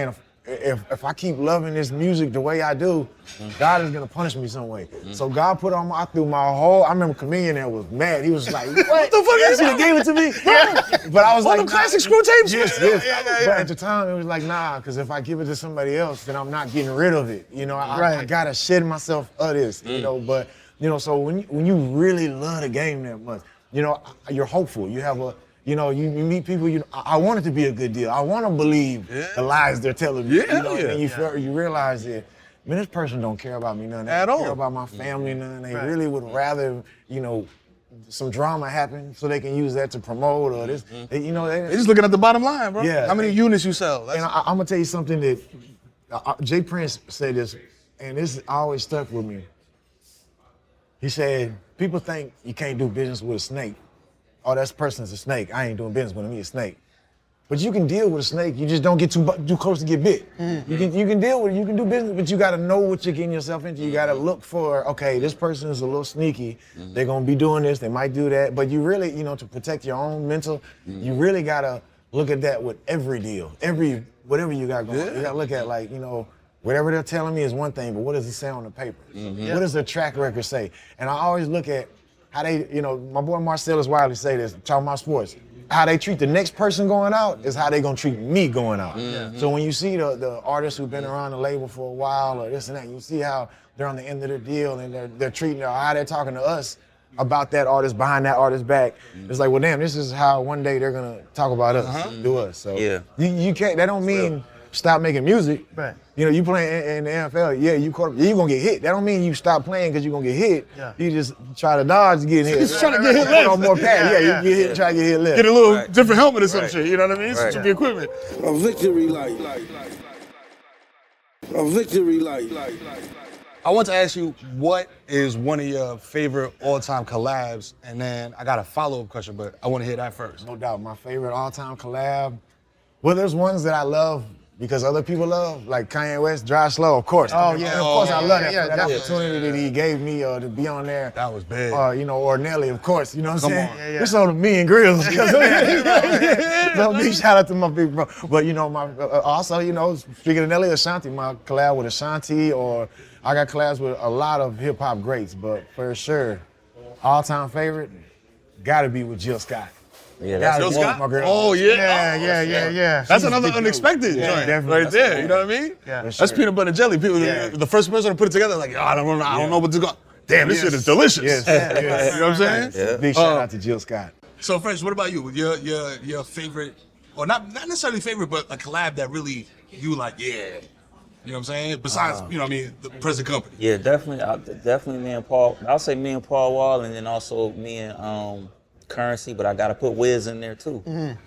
if if I keep loving this music the way I do, God is gonna punish me some way. So God put on my through my whole. I remember Chameleon there was mad. He was like, "What, What the fuck is He that? gave it to me." But I was All like, them nah. classic screw tapes? Yes, yes. Yeah, yeah, yeah. But at the time, it was like, nah, because if I give it to somebody else, then I'm not getting rid of it. You know, I, Right. I gotta shed myself of this. You know, but you know, so when you, when you really love the game that much, you know, you're hopeful. You have a You know, you, you meet people. You know, I, I want it to be a good deal. I want to believe Yeah. the lies they're telling me. Yeah, you know, yeah. and you Yeah. feel, you realize that, man, this person don't care about me none. They At don't all. care about my family none. They Right. really would rather, you know, some drama happen so they can use that to promote or this. They, you know, they, They're just looking at the bottom line, bro. Yeah. How many units you sell? That's and I, I'm gonna tell you something that uh, uh, Jay Prince said this, and this always stuck with me. He said, "People think you can't do business with a snake. Oh, that person's a snake. I ain't doing business with him. He's a snake. But you can deal with a snake. You just don't get too bu- too close to get bit. You can you can deal with it. You can do business, but you got to know what you're getting yourself into. You got to look for, okay, this person is a little sneaky. They're gonna be doing this. They might do that. But you really, you know, to protect your own mental, you really gotta look at that with every deal, every whatever you got going. Yeah. You gotta look at like, you know, whatever they're telling me is one thing, but what does it say on the paper? What does their track record say? And I always look at how they, you know, my boy Marcellus Wiley say this, talking about sports. How they treat the next person going out is how they gonna treat me going out. So when you see the, the artists who've been around the label for a while or this and that, you see how they're on the end of the deal and they're they're treating, or how they're talking to us about that artist behind that artist's back. It's like, well, damn, this is how one day they're gonna talk about us, do us. So Yeah. you, you can't. That don't mean stop making music. Right. You know, you playing in, in the N F L, yeah, you quarter, yeah, you gonna get hit. That don't mean you stop playing because you're gonna get hit. Yeah. You just try to dodge getting hit. Just trying to get hit Put less. on more pads. Yeah, Yeah, you get hit and try to get hit less. Get a little Right. different helmet or some Right. shit. You know what I mean? Right. Switch the equipment. A victory light. A victory light. I want to ask you, what is one of your favorite all-time collabs? And then I got a follow-up question, but I want to hear that first. No doubt, my favorite all-time collab. Well, there's ones that I love because other people love, like Kanye West, Dry Slow, of course. Oh, yeah. Of course, I Oh, love yeah, that, yeah, for that definitely. opportunity that he gave me uh, to be on there. That was big. Uh, you know, or Nelly, of course. You know what I'm Come saying? on. Yeah, yeah. This on the Me and Grills. So big shout out to my big bro. But you know, my uh, also, you know, speaking of Nelly, Ashanti, my collab with Ashanti, or I got collabs with a lot of hip hop greats. But for sure, all-time favorite, gotta be with Jill Scott. Yeah, that's Gotta Jill be Scott? my girl. Oh, yeah. Yeah, Oh, yeah, yeah, yeah. That's another big unexpected Yeah, joint definitely. right there. That's You know what I mean? Yeah. For That's sure. peanut butter jelly. People, Yeah. the first person to put it together, like, oh, I don't know, I don't know what to go. Damn, this shit is delicious. Yes, yes. You know what I'm saying? Yeah. Big shout Uh, out to Jill Scott. So, Fresh, what about you? Your your your favorite, or not not necessarily favorite, but a collab that really you like, yeah. You know what I'm saying? Besides, you know what I mean, the present company. Yeah, definitely, I, definitely me and Paul. I'll say me and Paul Wall, and then also me and um, Currency, but I gotta put Wiz in there too.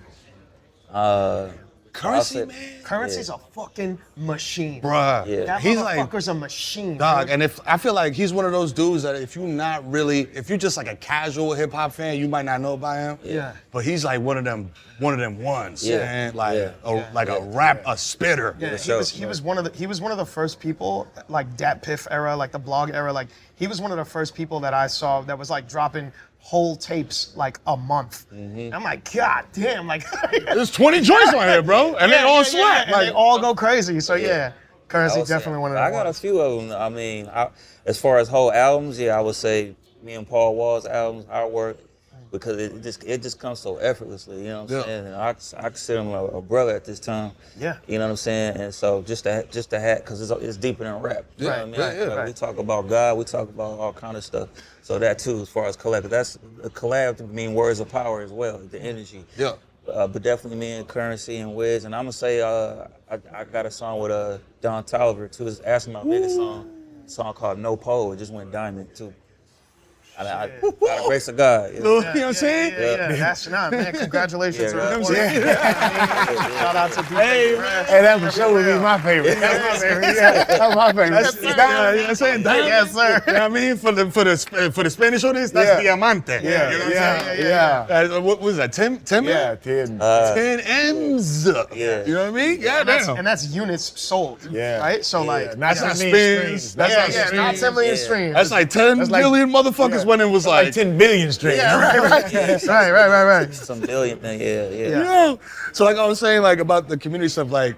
Uh, Currency, I'll say- man. Currency's a fucking machine. Bruh. Yeah. That He's like, motherfucker's a machine. dog, dude. and if I feel like he's one of those dudes that if you're not really, if you're just like a casual hip hop fan, you might not know about him. Yeah. But he's like one of them, one of them ones, Yeah. man. Like Yeah. a like a rap, a spitter. Yeah, he sure. was he was one of the he was one of the first people, like Dat Piff era, like the blog era, like he was one of the first people that I saw that was like dropping whole tapes like a month. I'm like, God damn, like There's twenty joints on here, bro, and they all slap. and Like, they all go crazy. So yeah, I Currency would say- definitely one of the I got ones. a few of them. I mean, I, as far as whole albums, yeah, I would say me and Paul Wall's albums, our work, because it just it just comes so effortlessly. You know what I'm Yeah. saying? And I, I consider him a, a brother at this time. Yeah. You know what I'm saying? And so just to just to have, because it's, it's deeper than rap. You know Yeah, what I mean? right, yeah, Like, right. We talk about God, we talk about all kind of stuff. So that too, as far as collab, 'cause that's a collab to mean words of power as well, the energy. yeah. Uh, but definitely me and Currency and Wiz. And I'm gonna say uh, I, I got a song with uh, Don Toliver too. It's actually my biggest song. A song called No Pole. It just went diamond too. I, I, by the grace of God. Yeah. You know what I'm saying? Yeah, yeah, yeah. That's not man. Congratulations. Yeah, to right. Recording. Shout out to D J Hey, Brad. Hey, that for sure would be my favorite. That's my favorite. Yeah, that's my favorite. That's, yeah, you know what I'm saying? Diamond. Yes, sir. You know what I mean? For the for the Sp- for the Spanish audience, that's Yeah. diamante. Yeah, You know what I'm yeah, saying? yeah. Uh, what was that? Ten, ten Yeah, million? Ted. Uh, ten M's. Yeah. You know what I mean? Yeah, And that's, damn. and that's units sold. Yeah. Right? So Yeah. like Not That's ten not million spins. streams. That's yeah, not yeah, streams. not ten million Yeah. streams. That's like ten That's like- billion motherfuckers yeah. when it was Like like, ten billion streams. yeah, right, right. right, right, right, right. Some billion thing. Yeah, yeah. you know? So like I was saying, like about the community stuff, like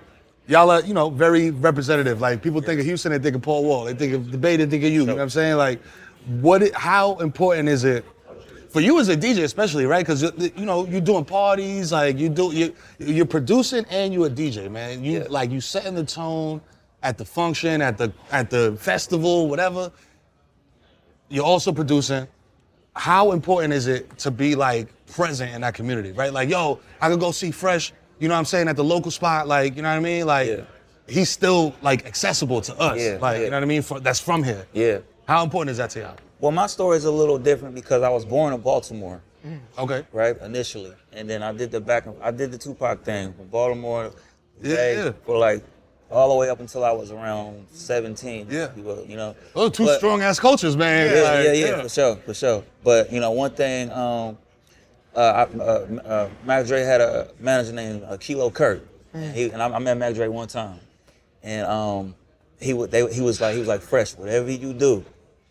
y'all are, you know, very representative. Like people think of Houston, they think of Paul Wall. They think of the Bay, they think of you. You know what I'm saying? Like, what? It, how important is it for you as a D J, especially, right? Because you know you're doing parties, like you do, you you're producing and you're a D J, man. You Yeah. like you setting the tone at the function, at the at the festival, whatever. You're also producing. How important is it to be like present in that community, right? Like, yo, I could go see Fresh, you know what I'm saying, at the local spot, like, you know what I mean? Like, Yeah. he's still like accessible to us, Yeah, like, yeah. you know what I mean? For, that's from here. Yeah. How important is that to y'all? Well, my story is a little different because I was born in Baltimore, Okay. right, initially. And then I did the back, I did the Tupac thing from Baltimore Yeah, Bay yeah. for like all the way up until I was around seventeen. Yeah. if you will, you know. Those are two But- strong ass cultures, man. Yeah, Like, yeah, yeah, for sure, for sure. But you know, one thing, um, uh, I, uh, uh, Mac Dre had a manager named uh, Kilo Kurt, and, he, and I, I met Mac Dre one time, and um, he would, they, he was like, he was like, Fresh, whatever you do,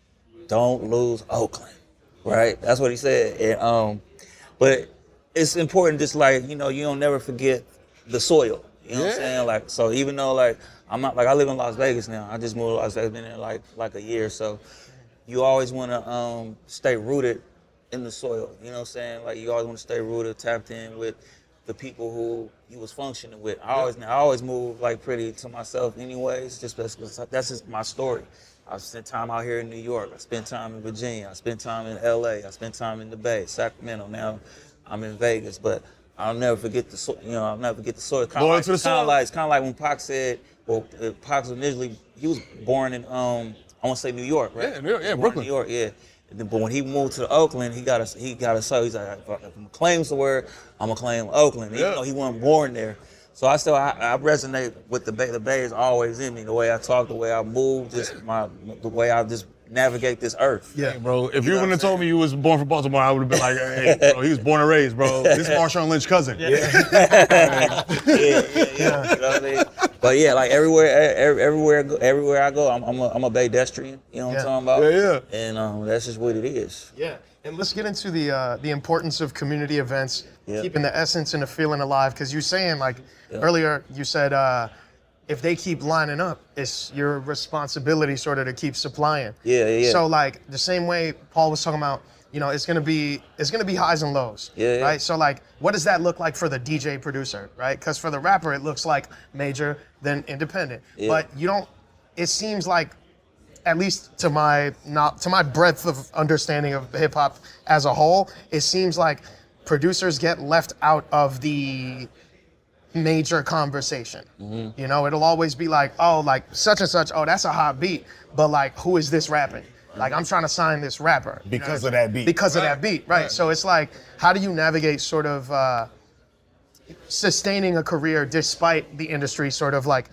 don't lose Oakland, right? That's what he said. And, um, but it's important, just like you know, you don't never forget the soil. You know what I'm saying? Like, so even though like I'm not like I live in Las Vegas now, I just moved to Las Vegas, been there like like a year. So you always want to um, stay rooted in the soil. You know what I'm saying? Like you always want to stay rooted, tapped in with the people who you was functioning with. I always I always move like pretty to myself, anyways. Just because that's just my story. I spent time out here in New York. I spent time in Virginia. I spent time in L A. I spent time in the Bay, Sacramento. Now I'm in Vegas, but I'll never forget the soil. You know, I'll never forget the soil. Kind of Loyal like, to the kind soil. of like, it's kind of like when Pac said, well, uh, Pac was initially he was born in um I want to say New York, right? Yeah, New York, yeah, Born in Brooklyn. New York, yeah. And then, but when he moved to Oakland, he got a he got a soul. He's like, if I'm claims the word, I'm gonna claim Oakland, even Yeah. though he wasn't born there. So I still I, I resonate with the Bay. The Bay is always in me. The way I talk, the way I move, just my the way I just navigate this earth. Yeah. Hey, bro, if you, know wouldn't what have told me you was born from Baltimore, I would have been like, hey, bro, he was born and raised, bro. This is Marshawn Lynch's cousin. Yeah. yeah, yeah, yeah. You know what I mean? But yeah, like everywhere, every, everywhere, I go- everywhere I go, I'm, I'm a, I'm a pedestrian. You know what Yeah. I'm talking about? Yeah, yeah. And um, that's just what it is. Yeah, and let's get into the uh, the importance of community events, Yeah. keeping the essence and the feeling alive. Because you're saying, like earlier, you said uh, if they keep lining up, it's your responsibility sort of to keep supplying. Yeah, yeah, yeah. So like the same way Paul was talking about, you know, it's gonna be it's gonna be highs and lows. Yeah, yeah. Right. So like, what does that look like for the D J producer, right? Because for the rapper, it looks like major then independent. Yeah. But you don't. It seems like, at least to my not to my breadth of understanding of hip hop as a whole, it seems like producers get left out of the major conversation. Mm-hmm. You know, it'll always be like, oh, like such and such, oh, that's a hot beat, but like, who is this rapping? Like, I'm trying to sign this rapper. you Because know? of that beat. Because of that beat, right. So it's like, how do you navigate sort of uh, sustaining a career despite the industry sort of like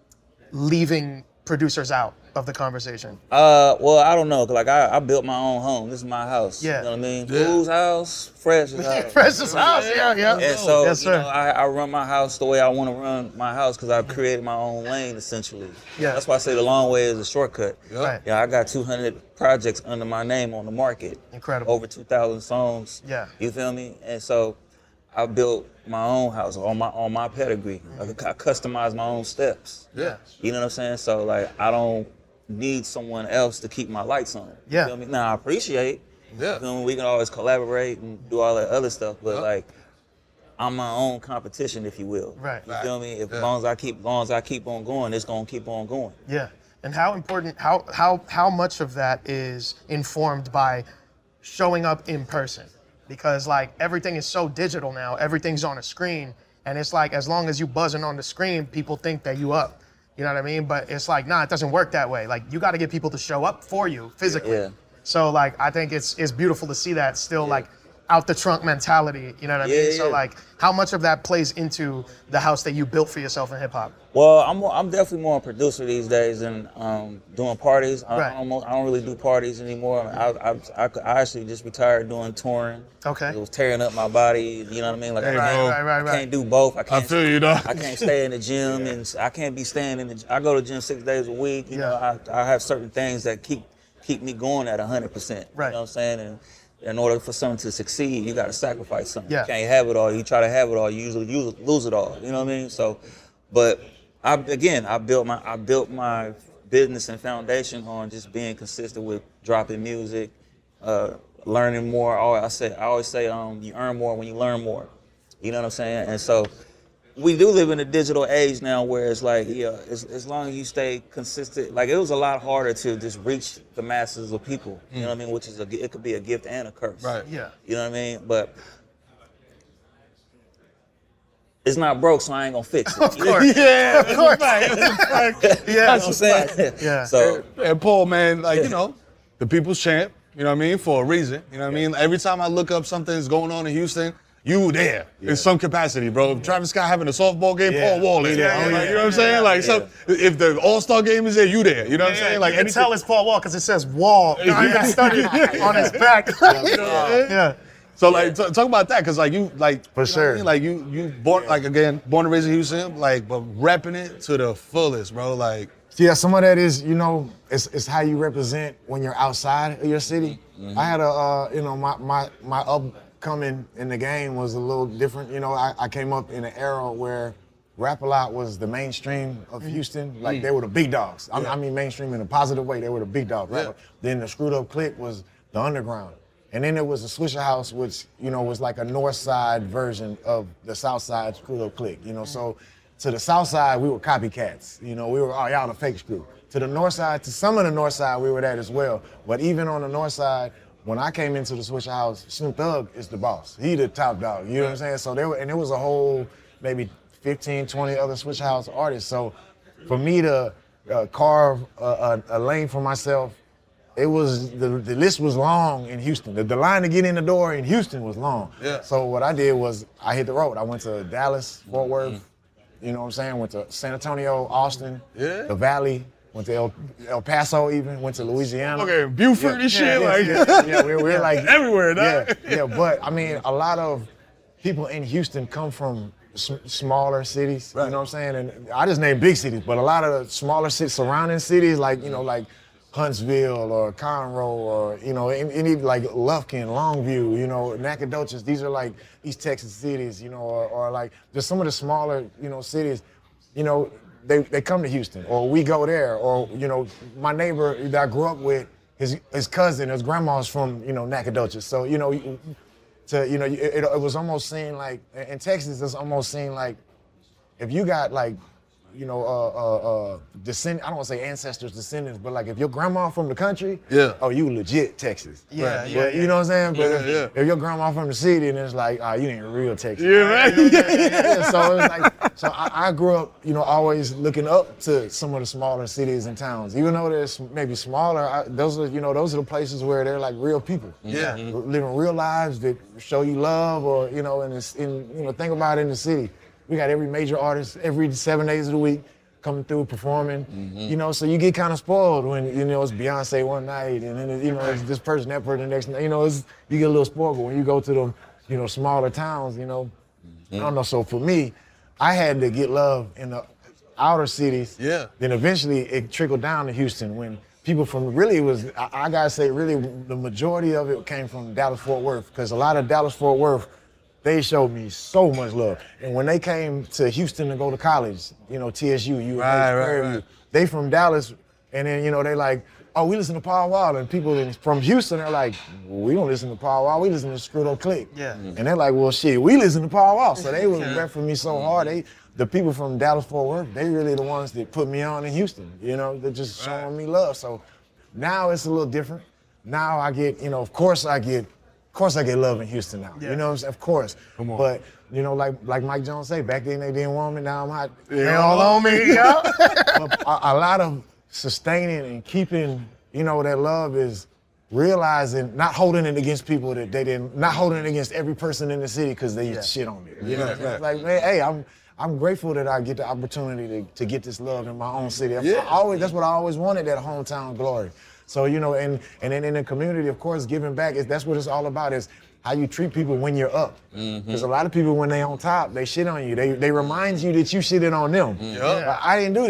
leaving producers out of the conversation? Uh, well, I don't know. 'Cause like I, I built my own home. This is my house. Yeah. You know what I mean? Whose house? Fresh's house. Precious house, yeah, yeah. And so, yes, you sir. know, I, I run my house the way I want to run my house because I've created my own lane, essentially. Yeah. That's why I say the long way is a shortcut. Right. Yeah, I got two hundred projects under my name on the market. Incredible. Over two thousand songs. Yeah. You feel me? And so I built my own house on my on my pedigree. I, I customized my own steps. Yeah. You know what I'm saying? So like I don't need someone else to keep my lights on. Yeah. You feel me? Now I appreciate. Yeah. You feel me? We can always collaborate and do all that other stuff, but like I'm my own competition, if you will. Right. You feel me? If as long as I keep as long as I keep on going, it's gonna keep on going. Yeah. And how important, how how how much of that is informed by showing up in person? Because like everything is so digital now, everything's on a screen, and it's like as long as you buzzing on the screen, people think that you up. You know what I mean? But it's like, nah, it doesn't work that way. Like you got to get people to show up for you physically. Yeah. So like I think it's it's beautiful to see that still like out the trunk mentality. You know what I Yeah, mean? So yeah. like how much of that plays into the house that you built for yourself in hip hop? Well, I'm more, I'm definitely more a producer these days than um, doing parties. I, Right. I, don't, I don't really do parties anymore. I, I, I, I actually just retired doing touring. Okay. It was tearing up my body. You know what I mean? Like Hey, I, bro. Right, right, I right. can't do both. I can't. feel you, dog. I can't stay in the gym and I can't be staying in the. I go to the gym six days a week. You know, Yeah. I, I have certain things that keep keep me going at one hundred percent. Right. You know what I'm saying? And in order for something to succeed, you got to sacrifice something. Yeah. You can't have it all. You try to have it all, you usually use, lose it all. You know what I mean? So, but I again, I built my I built my business and foundation on just being consistent with dropping music, uh, learning more. I say I always say, um, you earn more when you learn more. You know what I'm saying? And so we do live in a digital age now where it's like, yeah, as, as long as you stay consistent, like it was a lot harder to just reach the masses of people. You know what I mean? Which is a it could be a gift and a curse. Right. Yeah. You know what I mean? But it's not broke, so I ain't gonna fix it. Of course. Yeah, Of course. yeah. That's what I'm saying. Yeah. So And Paul, man, like, you know, the people's champ, you know what I mean, for a reason. You know what I mean? Every time I look up something's going on in Houston, you there in some capacity, bro. If Travis Scott having a softball game, Yeah. Paul Wall is there. Yeah, Like, yeah, you know what I'm saying? Like, so if the All-Star game is there, you there. You know what I'm saying? Like, you can anything- tell it's Paul Wall because it says Wall. You got studied on his back. yeah. So like, t- talk about that, cause like you, like For you know sure. what I mean? Like you, you born like again, born and raised in Houston, like but repping it to the fullest, bro. Like Yeah, some of that is, you know, it's, it's how you represent when you're outside of your city. I had a, uh, you know, my, my, my upcoming in the game was a little different. You know, I, I came up in an era where Rap-A-Lot was the mainstream of Houston. Like, they were the big dogs. I, I mean mainstream in a positive way. They were the big dogs. Yeah. Then the Screwed Up Clique was the underground. And then there was the Swisher House, which, you know, was like a north side version of the south side Screwed Up Clique. You know, so to the south side, we were copycats. You know, we were, oh, y'all the fake screw. To the north side, to some of the north side, we were that as well. But even on the north side, when I came into the Swisher House, Snoop Dogg is the boss. He the top dog, you know what I'm saying? So there were, and there was a whole maybe fifteen, twenty other Swisher House artists. So for me to uh, carve a, a, a lane for myself, it was, the, the list was long in Houston. The, the line to get in the door in Houston was long. Yeah. So what I did was I hit the road. I went to Dallas, Fort Worth, you know what I'm saying? Went to San Antonio, Austin, Yeah. the Valley, went to El, El Paso even, went to Louisiana. okay, Buford and shit, Yeah, like yeah, yeah, we're, we're like everywhere, yeah, dog. yeah, but I mean, a lot of people in Houston come from s- smaller cities. Right. You know what I'm saying? And I just named big cities, but a lot of the smaller cities, surrounding cities, like you know, like Huntsville or Conroe or you know, any, any like Lufkin, Longview, you know, Nacogdoches. These are like East Texas cities, you know, or, or like just some of the smaller, you know, cities. You know, they they come to Houston, or we go there, or you know, my neighbor that I grew up with, his his cousin, his grandma's from you know Nacogdoches. So you know, to you know, it, it, it was almost seen like in Texas, it's almost seen like if you got like, you know, uh, uh, uh, descend, I don't want to say ancestors, descendants, but like if your grandma from the country, Yeah. oh, you legit Texas. Yeah, But, yeah, you know what I'm saying? But Yeah, if, yeah. if your grandma from the city, and it's like, ah, you ain't real Texas. Yeah, man. Yeah, so it's like, so I, I grew up, you know, always looking up to some of the smaller cities and towns, even though they're s- maybe smaller. I, those are, you know, those are the places where they're like real people. Yeah. R- living real lives that show you love, or you know, and it's in, you know, think about it in the city. We got every major artist every seven days of the week coming through performing. You know, so you get kind of spoiled when you know it's Beyonce one night, and then you know it's this person, that person, the next night. You know, it's, you get a little spoiled. But when you go to them, you know, smaller towns, you know, I don't know. So for me, I had to get love in the outer cities. Yeah. Then eventually it trickled down to Houston when people from really it was I, I gotta say really the majority of it came from Dallas Fort Worth, because a lot of Dallas Fort Worth, they showed me so much love. And when they came to Houston to go to college, you know, T S U, U of H, Right, right, Prairie View, right. they from Dallas, and then, you know, they like, oh, we listen to Paul Wall. And people in, from Houston are like, we don't listen to Paul Wall, we listen to Screwed Up Clique. Yeah. And they're like, well, shit, we listen to Paul Wall. So they was rep for me so hard. They, the people from Dallas Fort Worth, they really the ones that put me on in Houston. You know, they're just showing me love. So now it's a little different. Now I get, you know, of course I get, of course I get love in Houston now. Yeah. You know what I'm saying? Of course. Come on. But, you know, like like Mike Jones say, back then they didn't want me, now I'm hot. They all on me, yeah. But a, a lot of sustaining and keeping, you know, that love is realizing, not holding it against people that they didn't, not holding it against every person in the city because they used to shit on me. You know, Right, right. like, man, hey, I'm I'm grateful that I get the opportunity to, to get this love in my own city. I- Yeah. I always, that's what I always wanted, that hometown glory. So, you know, and and then in the community, of course, giving back, is that's what it's all about, is how you treat people when you're up. Because a lot of people, when they on top, they shit on you. They they remind you that you shitted on them. Yeah. But I didn't do that.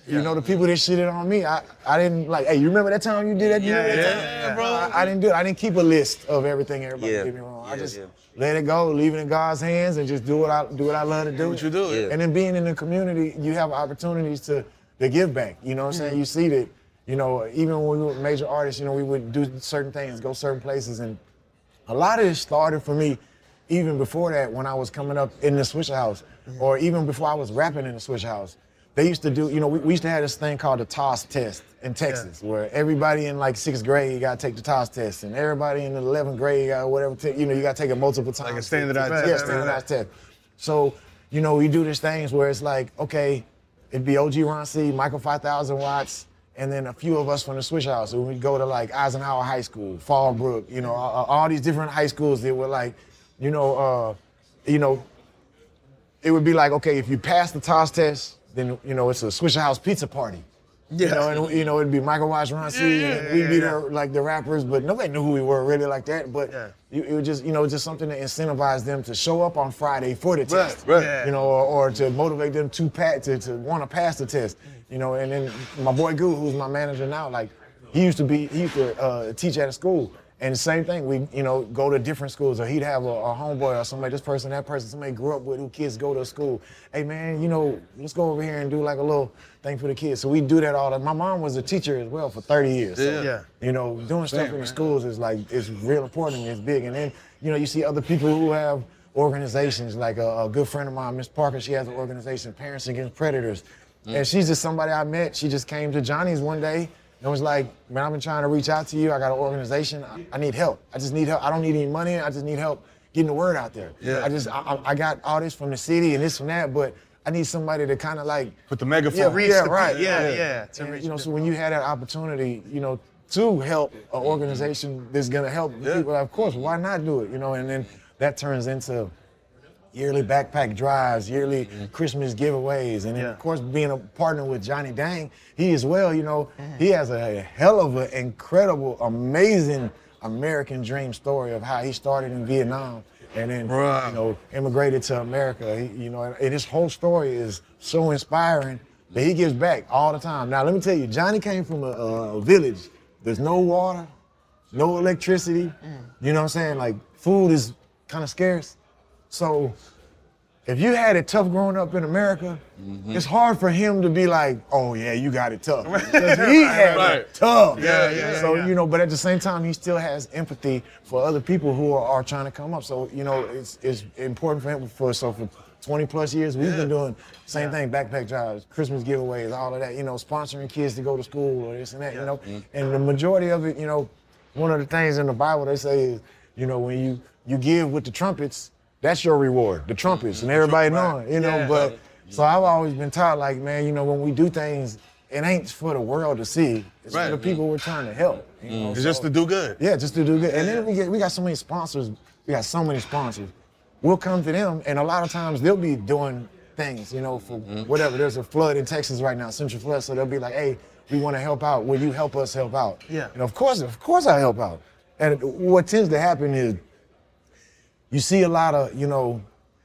You know, the people that shitted on me, I, I didn't like, hey, you remember that time you did that? You Yeah, remember that yeah, time? yeah, bro. I, I didn't do it. I didn't keep a list of everything everybody Yeah. did me wrong. I Yeah, just yeah. let it go, leave it in God's hands, and just do what I do what I love to do. what you do, yeah. And then being in the community, you have opportunities to, to give back. You know what I'm saying? You see that, you know, even when we were major artists, you know, we would do certain things, go certain places, and a lot of it started for me even before that when I was coming up in the Swisher House, or even before I was rapping in the Swisher House. They used to do, you know, we, we used to have this thing called the TOS test in Texas, yeah. where everybody in like sixth grade, you got to take the TOS test, and everybody in the eleventh grade, uh, whatever, t- you know, you got to take it multiple times. Like a standardized test. Yeah, standardized test. So, you know, we do these things where it's like, okay, it'd be O G Ron C, Michael five thousand watts, and then a few of us from the Swisher House. So we'd go to like Eisenhower High School, Fallbrook, you know, all, all these different high schools that were like, you know, uh, you know, it would be like, okay, if you pass the TOS test, then, you know, it's a Swisher House pizza party. Yeah. You know, and, you know, it'd be Michael Watts, Ron C, yeah, yeah, and we'd yeah, be yeah. there like the rappers, but nobody knew who we were really like that. But yeah. you, it was just, you know, just something to incentivize them to show up on Friday for the test. Right, right. Yeah. You know, or, or to motivate them to pat to, to want to pass the test. You know, and then my boy Goo, who's my manager now, like he used to be, he used to uh, teach at a school. And the same thing, we, you know, go to different schools, or he'd have a, a homeboy or somebody, this person, that person, somebody grew up with who kids go to school. Hey man, you know, let's go over here and do like a little thing for the kids. So we do that all the time. My mom was a teacher as well for thirty years. So, Yeah. Yeah. you know, doing stuff Damn, in the man. schools is like, it's real important, it's big. And then, you know, you see other people who have organizations, like a, a good friend of mine, Miss Parker, she has an organization, Parents Against Predators. Mm. And she's just somebody I met. She just came to Johnny's one day and was like, man, I've been trying to reach out to you. I got an organization. I, I need help. I just need help. I don't need any money. I just need help getting the word out there. Yeah. I just, I, I got all this from the city and this and that, but I need somebody to kind of like Put the megaphone. yeah, reach yeah, the right. people. Yeah, yeah, to And, reach you know, the so when you had that opportunity, you know, to help an organization that's gonna help Yeah. people, of course, why not do it? You know, and then that turns into yearly backpack drives, yearly Christmas giveaways, and then Yeah. of course being a partner with Johnny Dang, he as well, you know, he has a hell of an incredible, amazing American dream story of how he started in Vietnam and then, Right. you know, immigrated to America. He, you know, and his whole story is so inspiring that he gives back all the time. Now, let me tell you, Johnny came from a, a village. There's no water, no electricity. You know what I'm saying? Like, food is kind of scarce. So if you had it tough growing up in America, it's hard for him to be like, oh yeah, you got it tough. Because he had Right. it tough. Yeah, yeah, So, yeah. you know, but at the same time, he still has empathy for other people who are, are trying to come up. So, you know, it's it's important for him for so for twenty plus years, we've been doing same thing, backpack drives, Christmas giveaways, all of that, you know, sponsoring kids to go to school or this and that, you know. And the majority of it, you know, one of the things in the Bible they say is, you know, when you you give with the trumpets, that's your reward, the trumpets, and everybody knowing, you know. Yeah. But so I've always been taught, like, man, you know, when we do things, it ain't for the world to see. It's Right. for the people we're trying to help. You know? It's just So- to do good. yeah, just to do good. And then we get we got so many sponsors. We got so many sponsors. We'll come to them, and a lot of times they'll be doing things, you know, for whatever. There's a flood in Texas right now, Central Flood. So they'll be like, hey, we want to help out. Will you help us help out? Yeah. And of course, of course I help out. And what tends to happen is you see a lot of, you know,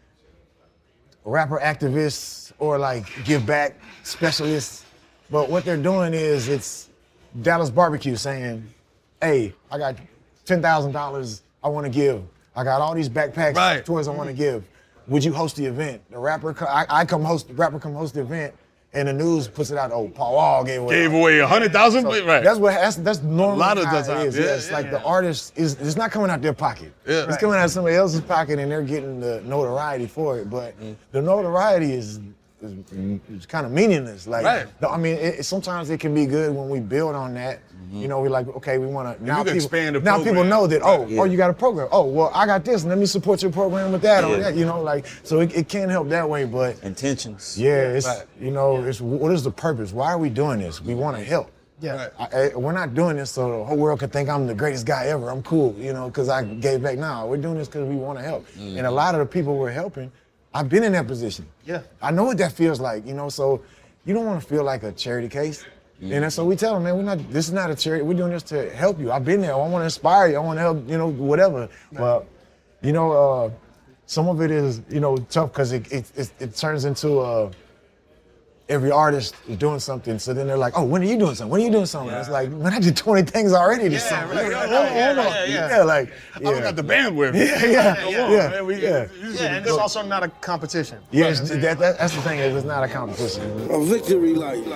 rapper activists or like give back specialists, but what they're doing is it's Dallas Barbecue saying, hey, I got ten thousand dollars I want to give. I got all these backpacks, Right. toys I want to give. Would you host the event? The rapper, co- I, I come host, the rapper come host the event, and the news puts it out, oh, Paul Wall gave away. Gave away a hundred thousand. So Right. That's what that's that's normally lot of how the it time. is. Yeah, Yeah, it's yeah, like yeah. the artist is it's not coming out their pocket. Yeah. It's Right. coming out of somebody else's pocket, and they're getting the notoriety for it. But the notoriety is is, is kind of meaningless. Like, Right. no, I mean, it, it- sometimes it can be good when we build on that. You know, we're like, okay, we want to now you can people expand the now program. people know that. Oh, Yeah. oh, you got a program. Oh, well, I got this. Let me support your program with that or Yeah. that. You know, like so it, it can help that way. But Intentions. yeah, it's Right. you know, it's what is the purpose? Why are we doing this? We want to help. Yeah. I, I, we're not doing this so the whole world can think I'm the greatest guy ever. I'm cool, you know, because I gave back. Now we're doing this because we want to help. And a lot of the people we're helping, I've been in that position. Yeah. I know what that feels like, you know. So you don't want to feel like a charity case. And so we tell them, man, we're not. This is not a charity. We're doing this to help you. I've been there. I want to inspire you. I want to help. You know, whatever. But you know, uh, some of it is, you know, tough because it it, it it turns into a every artist is doing something. So then they're like, oh, when are you doing something? When are you doing something? Yeah. It's like, man, I did twenty things already this yeah, summer. Right, right, hold right, on, yeah, hold on. yeah, yeah. Yeah, like, yeah. I don't got the bandwidth. Yeah, yeah, yeah. Come on, yeah, man. We, yeah. Yeah, and it's also not a competition. Yeah, it's, that, that, that's the thing, is it's not a competition. A victory light.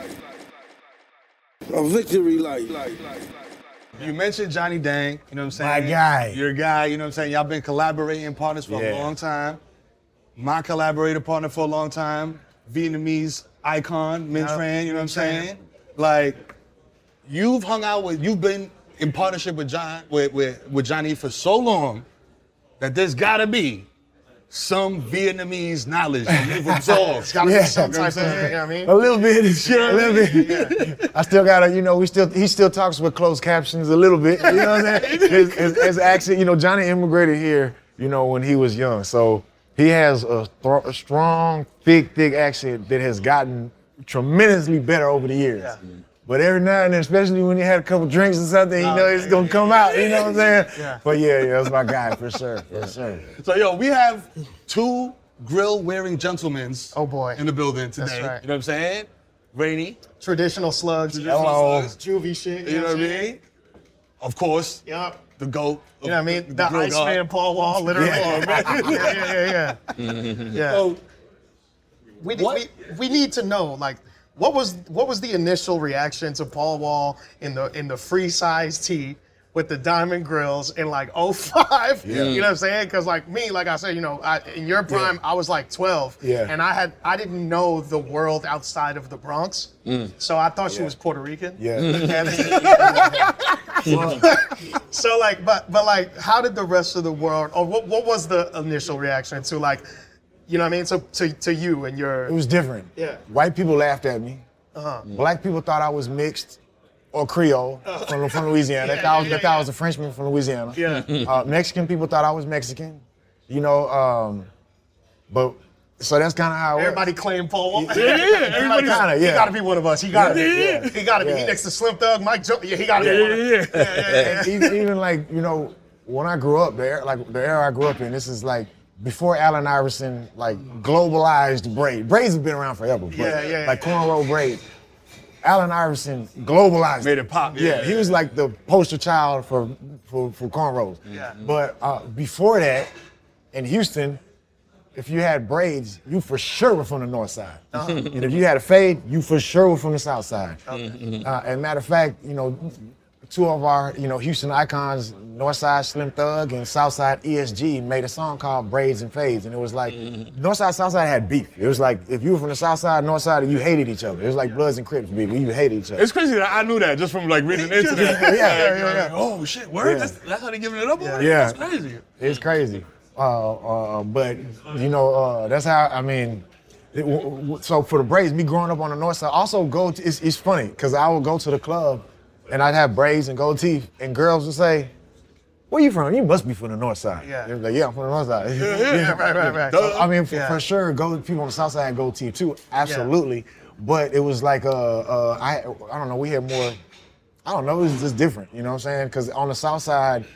A victory light. You mentioned Johnny Dang, you know what I'm saying? My guy. Your guy, you know what I'm saying? Y'all been collaborating partners for Yeah. a long time. My collaborator partner for a long time, Vietnamese icon, Minh Tran, you know what I'm saying? Like, you've hung out with, you've been in partnership with John, with, with, with Johnny for so long that there's gotta be some Vietnamese knowledge that you've absorbed. It's gotta Yeah. be some You know what type I'm of, you saying? know what I mean? A little bit, a little bit. I still gotta, you know, we still, he still talks with closed captions a little bit. You know what I'm saying? His, his, his accent, you know, Johnny immigrated here, you know, when he was young. So he has a, th- a strong, thick, thick accent that has gotten tremendously better over the years. Yeah. But every now and then, especially when he had a couple drinks or something, you know it's gonna come out, you know what I'm saying? Yeah. But yeah, yeah, that's my guy for sure, for sure. So, yo, we have two grill-wearing gentlemen Oh, boy. in the building today. That's right. You know what I'm saying? Rainy, Traditional slugs. Hello. Juvie shit. you know what I mean? Of course, Yup. the GOAT. You know what I mean? The, grill god. Iceman Paul Wall, literally. Yeah. yeah, yeah, yeah, yeah. yeah. So, We, What? we we need to know, like, what was what was the initial reaction to Paul Wall in the in the free size tee with the diamond grills in like oh five? Yeah. You know what I'm saying? Because like me, like I said, you know, I, in your prime, I was like twelve, Yeah. and I had I didn't know the world outside of the Bronx, so I thought she was Puerto Rican. Yeah. So like, but but like, how did the rest of the world, or what what was the initial reaction to like, you know what I mean, to to, to you and your It was different. Yeah. White people laughed at me. uh-huh. Black people thought I was mixed or Creole from, from Louisiana. They thought, I was, they thought I was a Frenchman from Louisiana. Yeah. Uh, Mexican people thought I was Mexican. You know, um, but so that's kind of how it Everybody was. claimed Paul Wall. yeah, everybody kinda, He yeah. gotta be one of us. He gotta Yeah, be. yeah. He gotta be. He Yeah. next to Slim Thug, Mike Jones. Yeah, he gotta be. One of yeah, yeah. yeah. And even, even like, you know, when I grew up, the era, like the era I grew up in, this is like before Allen Iverson like globalized braid. Braids have been around forever, but Yeah, yeah, like yeah. cornrow braids. Allen Iverson globalized Made it pop, Yeah, yeah. he was like the poster child for for, for cornrows. Yeah. But uh, before that, in Houston, if you had braids, you for sure were from the north side. Uh-huh. And if you had a fade, you for sure were from the south side. Uh, and matter of fact, you know, two of our, you know, Houston icons, Northside Slim Thug and Southside E S G, made a song called Braids and Fades. And it was like, Northside, Southside had beef. It was like, if you were from the Southside, Northside, you hated each other. It was like Bloods and Crips, people. You hated each other. It's crazy that I knew that just from like reading the internet. Yeah, yeah, yeah, yeah. Oh shit, word? Yeah. That's, that's how they giving it up on Yeah. That's crazy. It's crazy. Uh, uh, but, you know, uh, that's how, I mean, it, w- w- so for the braids, me growing up on the north side, also go to, it's, it's funny, because I would go to the club and I'd have braids and gold teeth, and girls would say, where you from? You must be from the north side. Yeah. They were like, yeah, I'm from the north side. Yeah, right, right, right. So, I mean, for, Yeah. for sure, gold, people on the south side had gold teeth too, absolutely. But it was like, uh, uh, I, I don't know, we had more, I don't know, it was just different, you know what I'm saying? Because on the south side,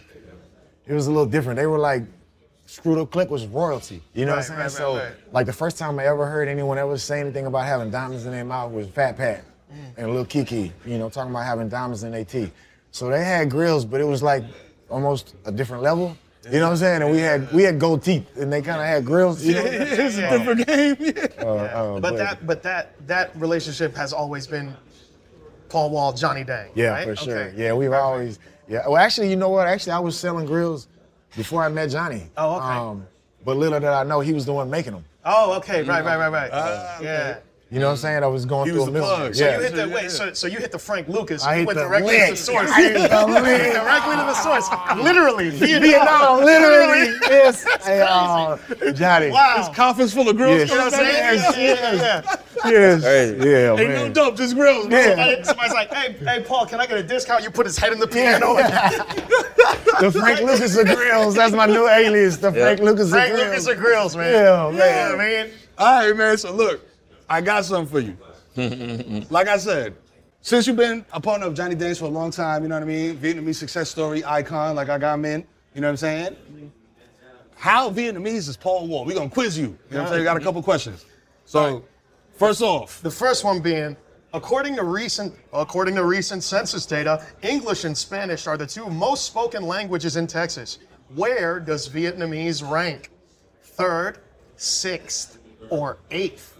it was a little different. They were like, Screwed Up Click was royalty. You know Right, what I'm saying? right, right, so, right. like the first time I ever heard anyone ever say anything about having diamonds in their mouth was Fat Pat and Lil Kiki. You know, talking about having diamonds in their teeth. So they had grills, but it was like almost a different level. You know what I'm saying? And we had we had gold teeth, and they kind of had grills. You know? It's a different game. Yeah. Uh, uh, But that, but that, that relationship has always been Paul Wall, Johnny Dang. Yeah, right? for sure. Okay. Yeah, we've always. Yeah. Well, actually, you know what? Actually, I was selling grills before I met Johnny. Oh, okay. But little did I know he was the one making them. Oh, okay. Right, right, right, right. Ah, yeah. You know what I'm saying? I was going He through was a the middle. plug. So Yeah. you hit the Yeah. wait. So, so you hit the Frank Lucas. I you hit went the directly lick. to the source. I hit the lick. Directly to the source. Literally. Vietnam. Vietnam, literally. Yes. Hey, uh, Johnny. Wow. His coffins full of grills. Yes. You know what I'm saying? Yes. Yeah, yeah, yeah. Yes. Crazy. Yeah, Ain't man. no dope, just grills. bro. Yeah. Somebody- Somebody's like, hey, hey, Paul, can I get a discount? You put his head in the piano. The Frank Lucas of grills. That's my new alias. The Frank Lucas of Frank grills. Lucas or grills, man. Yeah, You man. know what I mean? All right, man. So look, I got something for you. Like I said, since you've been a partner of Johnny Dang's for a long time, you know what I mean? Vietnamese success story icon, like I got him in. You know what I'm saying? How Vietnamese is Paul Wall? We're gonna quiz you. You know what I'm saying? We got a couple questions. So, First off, The first one being, according to recent according to recent census data, English and Spanish are the two most spoken languages in Texas. Where does Vietnamese rank? Third, sixth, or eighth?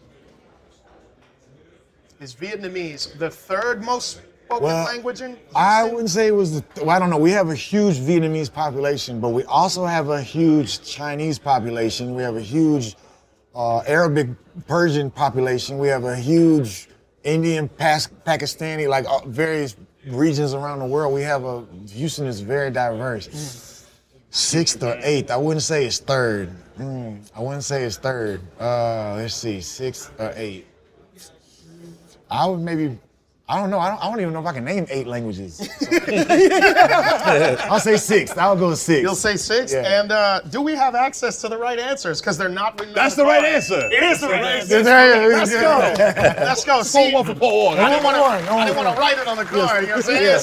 Is Vietnamese the third most spoken Well, language in I Houston? wouldn't say it was. The, well, I don't know. We have a huge Vietnamese population, but we also have a huge Chinese population. We have a huge uh, Arabic, Persian population. We have a huge Indian, Pas- Pakistani, like uh, various regions around the world. We have a Houston is very diverse. Mm. Sixth or eighth? I wouldn't say it's third. Mm, I wouldn't say it's third. Uh, let's see, sixth or eighth. I would maybe. I don't know. I don't, I don't even know if I can name eight languages. I'll say six. I'll go with six. You'll say six? Yeah. And uh, do we have access to the right answers? Because they're not written that's on the right card. answer. It is the right answer. Yeah. Let's go. Let's go. See, Paul one for Paul Wall. I didn't want to. One, no I didn't one. want to write it on the card. You know what I'm saying?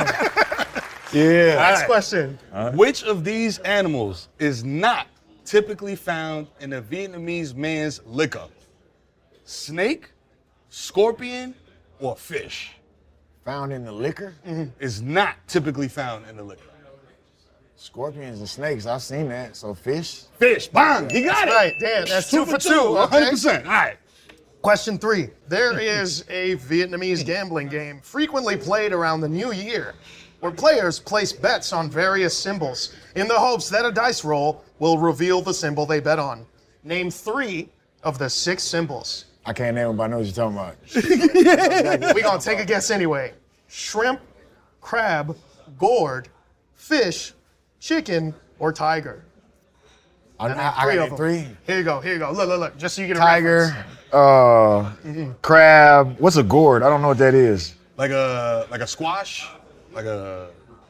So, Yeah. next question. Which of these animals is not typically found in a Vietnamese man's liquor? Snake, scorpion, or fish? Found in the liquor? Is not typically found in the liquor. Scorpions and snakes. I've seen that. So fish. Fish, bang, he got That's it. right. Damn, that's two for two. one hundred Okay. percent. All right. Question three. There is a Vietnamese gambling game frequently played around the new year where players place bets on various symbols in the hopes that a dice roll will reveal the symbol they bet on. Name three of the six symbols. I can't name them, but I know what you're talking about. We're going to take a guess anyway. Shrimp, crab, gourd, fish, chicken, or tiger. I, And I, then I three got of name them. three. Here you go. Here you go. Look, look, look. Just so you get a Tiger, reference. uh, crab. What's a gourd? I don't know what that is. Like a like a squash, like a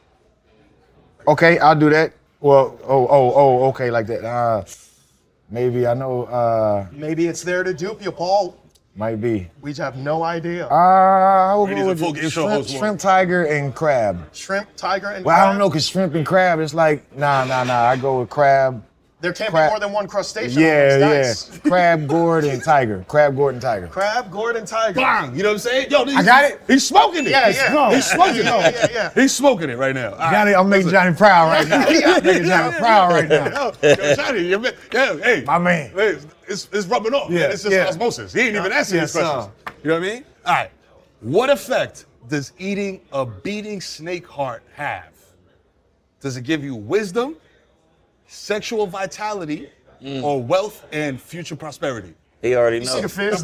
Okay, I'll do that. Well, oh, oh, oh, okay, like that. Uh, maybe I know. Uh, Maybe it's there to dupe you, Paul. might be. We just have no idea. Uh, I will Ladies go and with folk game show shrimp, host, shrimp, tiger, and crab. Shrimp, tiger, and Well, I crab? don't know, cause shrimp and crab, it's like nah, nah, nah. I go with crab. There can't crab. be more than one crustacean Yeah, on yeah. those dice. Crab, gourd, and tiger. Crab, gourd, and tiger. Crab, gourd, and tiger. bang. You know what I'm saying? Yo, this, I got it. He's smoking it. Yeah, he's, yeah. He's smoking it. Yeah, yeah, yeah. He's smoking it right now. All right. Johnny, I'm making Johnny proud right now. I'm making Johnny proud right now. Yo, yo, Johnny, you man, yeah, hey, My man. hey, it's, it's rubbing off. Yeah, man. It's just yeah. osmosis. He ain't even asking Yes, these questions. sir. You know what I mean? All right. What effect does eating a beating snake heart have? Does it give you wisdom, sexual vitality, or wealth and future prosperity? He already See the knows. fist?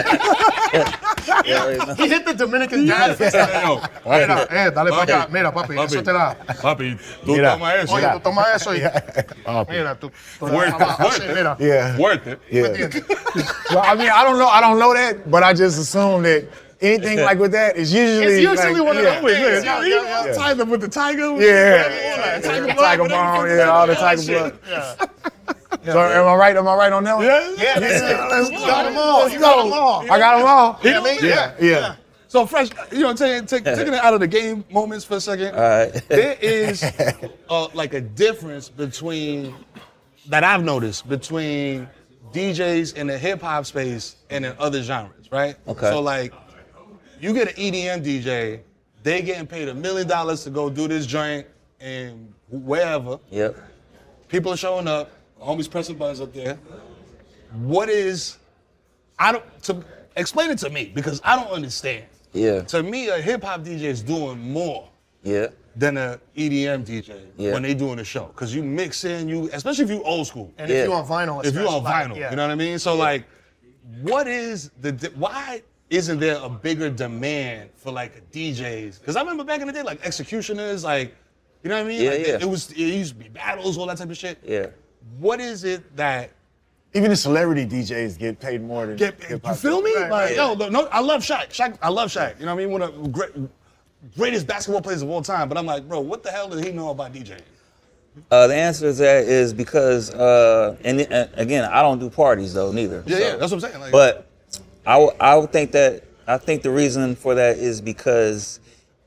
He already knows. He hit the Dominican dad. Yo, Mira, eh, dale pa' acá. Papi. Mira, papi, eso Papi, te da. papi, tú Mira. toma eso. Oye, tú toma eso y... Oh, Mira, tú... tú Worth it, abajo, worth sí, it. mira. yeah. Worth it. Yeah. Well, I mean, I don't know. I don't know that, but I just assume that anything like with that is usually. It's usually like, one of yeah. those things. Yeah, Yeah, you yeah, know, yeah. tied up with the tiger. Yeah. Yeah, Tiger, blood, bone, whatever. yeah, all the that tiger shit. blood. So am I right? Am I right on that one? Yeah, Yeah, that's it. Let's You got them all. You got them all. I got them all. You know what I mean? Yeah, yeah. So fresh, you know, take, take, taking it out of the game moments for a second. All right. There is uh, like a difference between that I've noticed between D Js in the hip hop space and in other genres, right? Okay. So like, you get an E D M D J, they getting paid a million dollars to go do this joint and wherever. Yep. People are showing up, homies pressing buttons up there. What is, I don't, to explain it to me because I don't understand. Yeah. To me, a hip hop D J is doing more Yeah. than a E D M D J Yeah. when they doing a show. Cause you mix in, you, especially if you old school. And Yeah. if you on vinyl, if you on especially, vinyl, like, yeah. you know what I mean? So like, what is the, di- why isn't there a bigger demand for like D Js? Cause I remember back in the day, like executioners, like, you know what I mean? Yeah, Like, yeah. It was, it used to be battles, all that type of shit. Yeah. What is it that Even the celebrity D Js get paid more than get, you hip-hop. feel me? Right, Like, right. yo, no, no, I love Shaq. Shaq, I love Shaq. You know what I mean? One of the great, greatest basketball players of all time. But I'm like, bro, what the hell does he know about DJing? Uh, the answer to that is because, uh, and uh, again, I don't do parties though, neither. Yeah, so- yeah, that's what I'm saying. Like, But I, w- I would think that I think the reason for that is because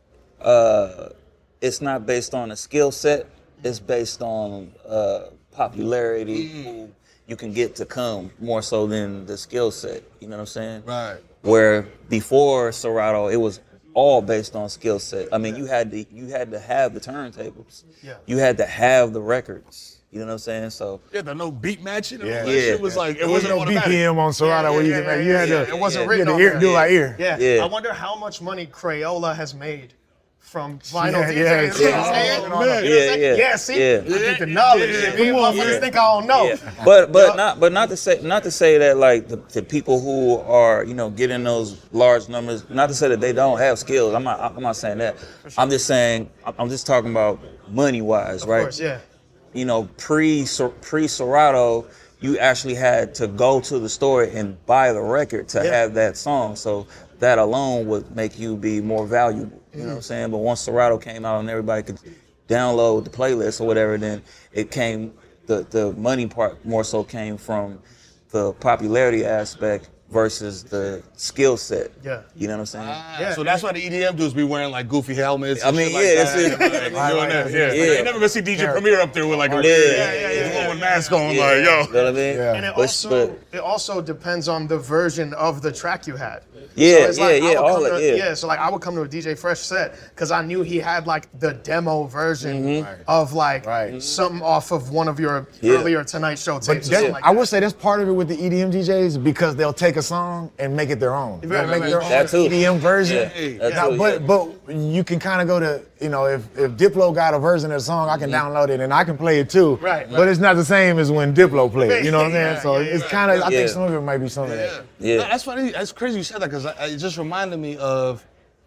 uh, it's not based on a skill set. It's based on uh, popularity. Who, you can get to come more so than the skill set. You know what I'm saying? Right. Where before Serato, it was all based on skill set. I mean, you had to you had to have the turntables. Yeah. You had to have the records. You know what I'm saying? So Yeah, the no beat matching. Yeah. Yeah, Yeah. it was like it There wasn't wasn't no B P M on Serato where you yeah, can yeah, make. You had yeah, to. it wasn't you written had on to ear, there. do it by ear. Yeah. Yeah. I wonder how much money Crayola has made from vinyl Yeah, D Js. yeah, You know what I'm yeah. saying? Oh, You know what I'm yeah, saying? yeah, Yeah, see? yeah. I think the knowledge. Yeah, Yeah, me and come on, motherfuckers yeah. think I don't know. Yeah. But but not but not to say not to say that like the, the people who are you know getting those large numbers, not to say that they don't have skills. I'm not I'm not saying that. I'm just saying I'm just talking about money wise, right? Of course, yeah. You know, pre pre Serato, you actually had to go to the store and buy the record to Yeah. have that song. So that alone would make you be more valuable. You know what I'm saying? But once Serato came out and everybody could download the playlist or whatever, then it came the the money part more so came from the popularity aspect versus the skill set. Yeah. You know what I'm saying? Yeah. So that's why the E D M dudes be wearing like goofy helmets. I and mean, shit like yeah, that. that's it. Like, Right, doing right, that, yeah. yeah. Yeah. You never gonna see D J Premier up there with like a Yeah. yeah, Yeah, yeah, yeah, with yeah. mask on, Yeah. like You yo. know what I mean? Yeah. And it But- also but- it also depends on the version of the track you had. Yeah, So it's yeah, like, I yeah, would all come that, to- yeah. So like I would come to a D J Fresh set because I knew he had like the demo version Mm-hmm. of like Right. something off of one of your Yeah. earlier Tonight Show tapes. But or that, something like I that. would say that's part of it with the E D M D Js because they'll take a song and make it their own. They'll Right, make right, their right. own That too. E D M version. Yeah, that Now, too, but yeah. but you can kind of go to you know if if Diplo got a version of the song, I can download it and I can play it too. Right, right. But it's not the same as when Diplo played. it, You know what I'm saying? Yeah, So yeah, it's yeah. kind of I Yeah. think some of it might be some of that. Yeah. No, that's funny. That's crazy you said that because it just reminded me of.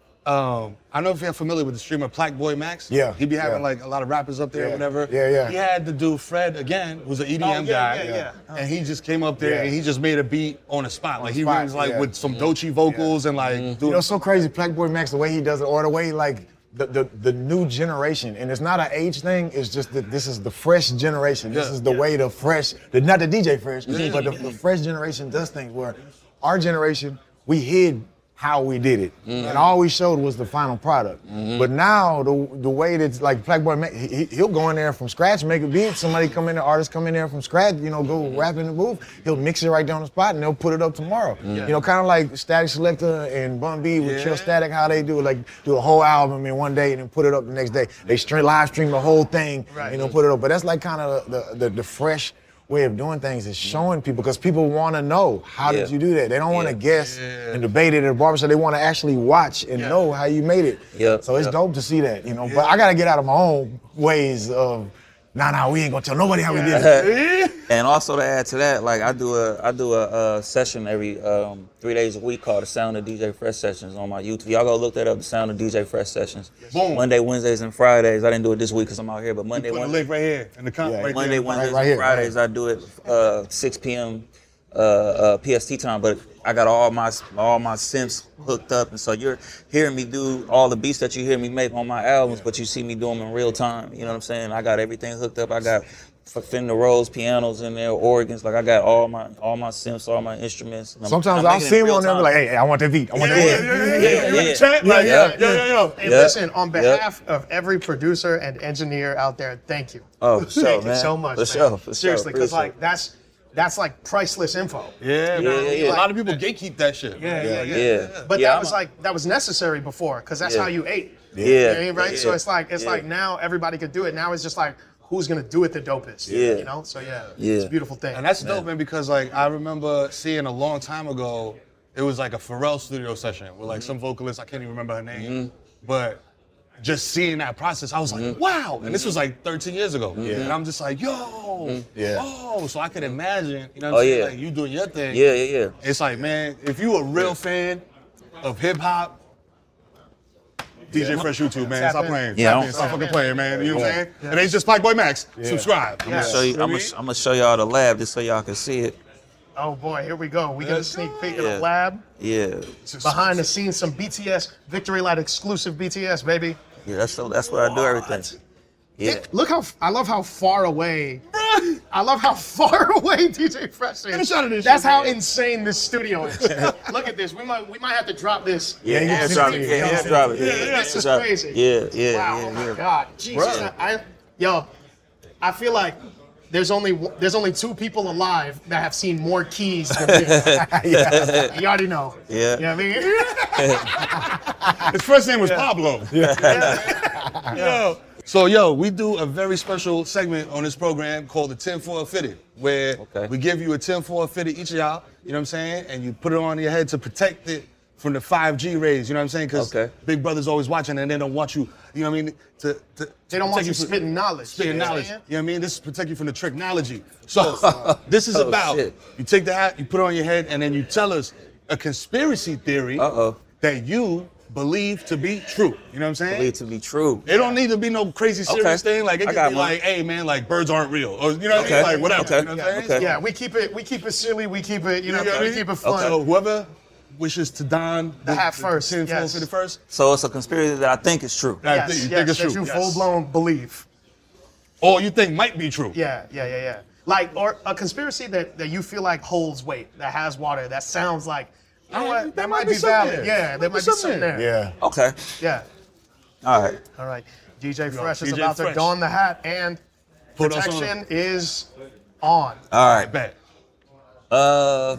Um, I don't know if you're familiar with the streamer Plaque Max. Yeah, He be having yeah. like a lot of rappers up there, Yeah, or whatever. yeah, yeah. He had the dude Fred again, who's an E D M Oh, yeah, guy. yeah, yeah. And he just came up there Yeah. and he just made a beat on the spot. Like he spot, was like yeah. with some Doechii vocals and like You dude. know, it's so crazy, Black Boy Max, the way he does it, or the way like the, the, the new generation, and it's not an age thing, it's just that this is the fresh generation. This Yeah. is the way the fresh, the, not the D J fresh, but the, the fresh generation does things where our generation, we hid how we did it. And all we showed was the final product. But now, the the way that, like, Black Boy, Max, he, he'll go in there from scratch, make a beat, somebody come in there, artist come in there from scratch, you know, go rap in the booth, he'll mix it right down the spot and they'll put it up tomorrow. You know, kind of like Static Selector and Bun B with Yeah. Chill Static, how they do it, like do a whole album in one day and then put it up the next day. They stream, live stream the whole thing Right. and they'll put it up. But that's like kind of the, the, the fresh way of doing things is showing people because people want to know how Yeah. did you do that. They don't want to Yeah. guess and debate it at a barbershop. They want to actually watch and know how you made it. Yeah. So it's Yeah. dope to see that, you know. But I gotta get out of my own ways of, nah, nah, we ain't gonna tell nobody how we did it. And also to add to that, like I do a I do a, a session every um, three days a week called the Sound of D J Fresh Sessions on my YouTube. Y'all go look that up, the Sound of D J Fresh Sessions. Boom. Monday, Wednesdays, and Fridays. I didn't do it this week because I'm out here, but Monday, Put the Wednesday, link right here in the comment. Yeah. right Monday, there. Wednesdays, right here, and Fridays I do it uh, six p.m. Uh, uh, P S T time. But I got all my all my synths hooked up, and so you're hearing me do all the beats that you hear me make on my albums, but you see me do them in real time. You know what I'm saying? I got everything hooked up. I got Fender Rhodes pianos in there, organs. Like I got all my all my synths, all my instruments. And I'm- Sometimes I'm I'll making it see in him real on there and be time. like, hey, hey, I want that beat. I want Yeah, that yeah, beat. yeah, yeah, yeah. Yeah, You in the yeah. chat? Like, Yeah. yeah, yeah, yeah. And Yeah. listen, on Yeah. behalf of every producer and engineer out there, thank you. Oh, for sure, Thank man. you so much. For man. sure, for sure. Seriously, because Appreciate like that's that's like priceless info. Yeah, You know man. what I mean? yeah. A lot of people gatekeep that shit. Yeah, yeah, yeah. Yeah. But Yeah, that I'm was a- like that was necessary before, because that's Yeah. how you ate. Yeah. You know what I mean, right? Yeah. So it's like it's Yeah. like now everybody could do it. Now it's just like who's gonna do it the dopest. Yeah. You know? So yeah, Yeah. it's a beautiful thing. And that's dope, man, because like I remember seeing a long time ago, it was like a Pharrell studio session with like some vocalist, I can't even remember her name, but just seeing that process, I was like, wow. And this was like thirteen years ago. And I'm just like, yo, Yeah. oh, so I could imagine, you know what Oh, I'm saying? yeah. Like you doing your thing. Yeah, yeah, yeah. It's like, man, if you a real fan of hip hop, D J Fresh YouTube, man. Tap Stop in. playing. Yeah, Stop, I'm- in. Stop fucking playing, man. You know what I'm saying? And it's just Black Boy Max. Subscribe. I'm gonna show you. I'm gonna, I'm gonna show y'all the lab just so y'all can see it. oh boy, here we go. We get a sneak peek of Yeah. the lab. Yeah, Behind the scenes, some B T S Victory Light exclusive B T S, baby. yeah. That's so. That's what I do. Everything. Yeah. Look how I love how far away. I love how far away D J Fresh Get a is. shot of this That's shit, how man. insane this studio is. Look at this. We might we might have to drop this. Yeah, you yeah, can drop see it. it. Yeah, yeah, drop it. Yeah, Yeah, this is drop it. crazy. Yeah, yeah, Wow. yeah, Oh my yeah. God. Jesus. I, I yo, I feel like there's only there's only two people alive that have seen more keys than me. Yeah. You already know. Yeah. You know what I mean? His first name was Pablo. Yo. So, yo, we do a very special segment on this program called the tinfoil fitted, where Okay. we give you a tinfoil fitted, each of y'all, you know what I'm saying? And you put it on your head to protect it from the five G rays, you know what I'm saying? Because Okay. Big Brother's always watching and they don't want you, you know what I mean? To, to, They don't to want protect you from- spitting knowledge. Spitting You know what I'm knowledge. saying? You know what I mean? This is protect you from the technology. So, this is Oh, about, shit. you take the hat, you put it on your head, and then you tell us a conspiracy theory Uh-oh. that you believe to be true. You know what I'm saying? Believe to be true. It don't need to be no crazy serious Okay. thing. Like it I can got be mine. like, hey man, like birds aren't real, or you know what Okay. I mean? Like whatever. Okay. You know what I'm saying? Okay. Yeah, we keep it we keep it silly. We keep it you know You know what I we mean? keep it fun. So whoever wishes to don The hat first, tinfoil yes. fitted first. So it's a conspiracy that I think is true. I Yes, think, you yes, think it's that true. you Yes. full blown believe. Or you think might be true. Yeah, yeah, yeah, yeah. Like or a conspiracy that, that you feel like holds weight, that has water, that sounds like you know Yeah, what, there that might might be be something valid. there. Yeah, Might there be might be something something there. there. Yeah. Okay. Yeah. All right. All right. D J Fresh is D J about Fresh. to don the hat and Put us on. protection is on. All right. Bet. Uh,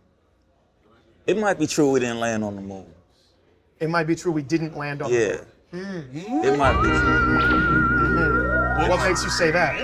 it might be true we didn't land on the moon. It might be true we didn't land on Yeah. the moon. It might be true. What makes you say that?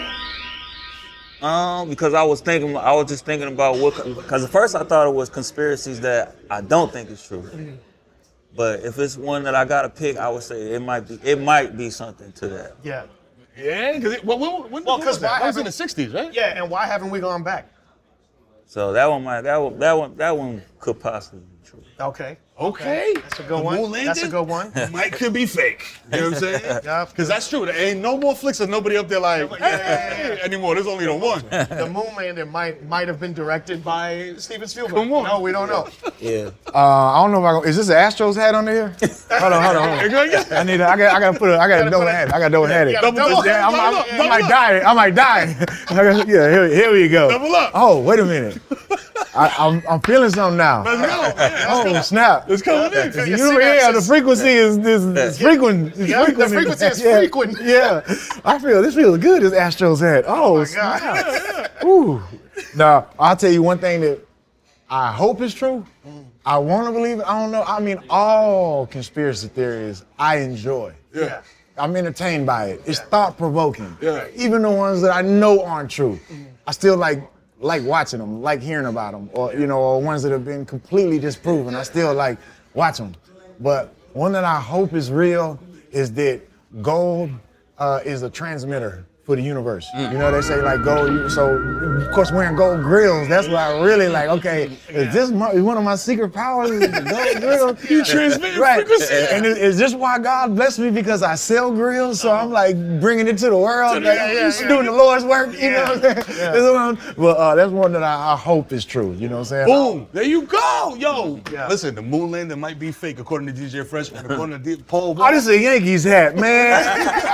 Um, because I was thinking, I was just thinking about what. Because at first I thought it was conspiracies that I don't think is true. But if it's one that I gotta pick, I would say it might be. It might be something to that. Yeah. Yeah, because when, when, when Well, when 'cause was that? why That was in haven't- the sixties, right? Yeah, and why haven't we gone back? So that one might. That one. That one. That one could possibly be true. Okay. Okay. That's a good The one. moon That's a landing good one. Might could be fake. You know what I'm saying? Yup. Because that's true. There ain't no more flicks of nobody up there like, Yeah, yeah, hey, yeah, yeah. anymore. There's only the one. The moon landing might might have been directed by Steven Spielberg. Come on. No, we don't know. Yeah. Uh, I don't know if I go. Is this an Astros hat under here? hold on, hold on. Hold on. I need. To, I got. I got to put. A, I got to double put it- hat. I got to double hat it. gotta double- Yeah, I'm, I'm, double up, I double might up. die. I might die. I got- yeah. Here, here we go. Double up. Oh, wait a minute. I, I'm, I'm feeling something now. Let's go. Yeah, Oh snap! it's coming in. Yeah. You know, yeah, the frequency is this is frequent. It's Yeah, the frequent. frequency is yeah, frequent. Yeah, I feel this feels good. This Astros hat. Oh, snap! Ooh. Now I'll tell you one thing that I hope is true. I want to believe it. I don't know. I mean, all conspiracy theories I enjoy. Yeah. I'm entertained by it. It's thought provoking. Yeah. Even the ones that I know aren't true, I still like like watching them, like hearing about them, or you know, or ones that have been completely disproven. I still like watch them. But one that I hope is real is that gold uh, is a transmitter for the universe. You know, they say like gold. So of course, wearing gold grills. That's what I really like. Okay, is this my, is one of my secret powers? Is the gold grill? You transmit Right. frequency. And is, is this why God blessed me? Because I sell grills, so I'm like bringing it to the world, like, yeah, yeah, yeah. doing the Lord's work. You know what I'm saying? That's what I'm- But uh, that's one that I, I hope is true. You know what I'm saying? Boom! There you go, yo. Yeah. Listen, the moon landing might be fake according to D J Fresh and according to D- Paul. Oh, Wall. this is a Yankees hat, man.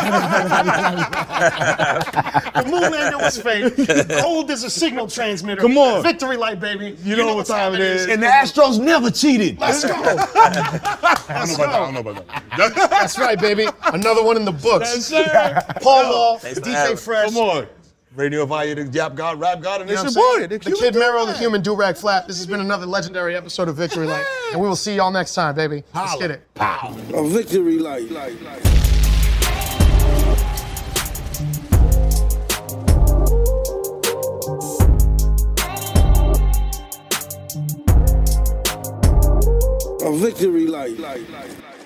The moon landing was fake. Gold is a signal transmitter. Come on. Victory light, baby. You know what time it is. And the Astros never cheated. Let's go. I don't know about that. I don't know about that. That's right, baby. Another one in the books. Yes, sir. Paul Wall, Thanks for D J having me. Fresh. Come on. Radio Via, the Yap God, Rap God, and You know it's what your I'm boy, saying? the, The Human Kid Mero, the Do-Rag. Human Do-Rag Flap. This has been another legendary episode of Victory Light. And we will see y'all next time, baby. Let's Holla. get it. A victory light. A victory light.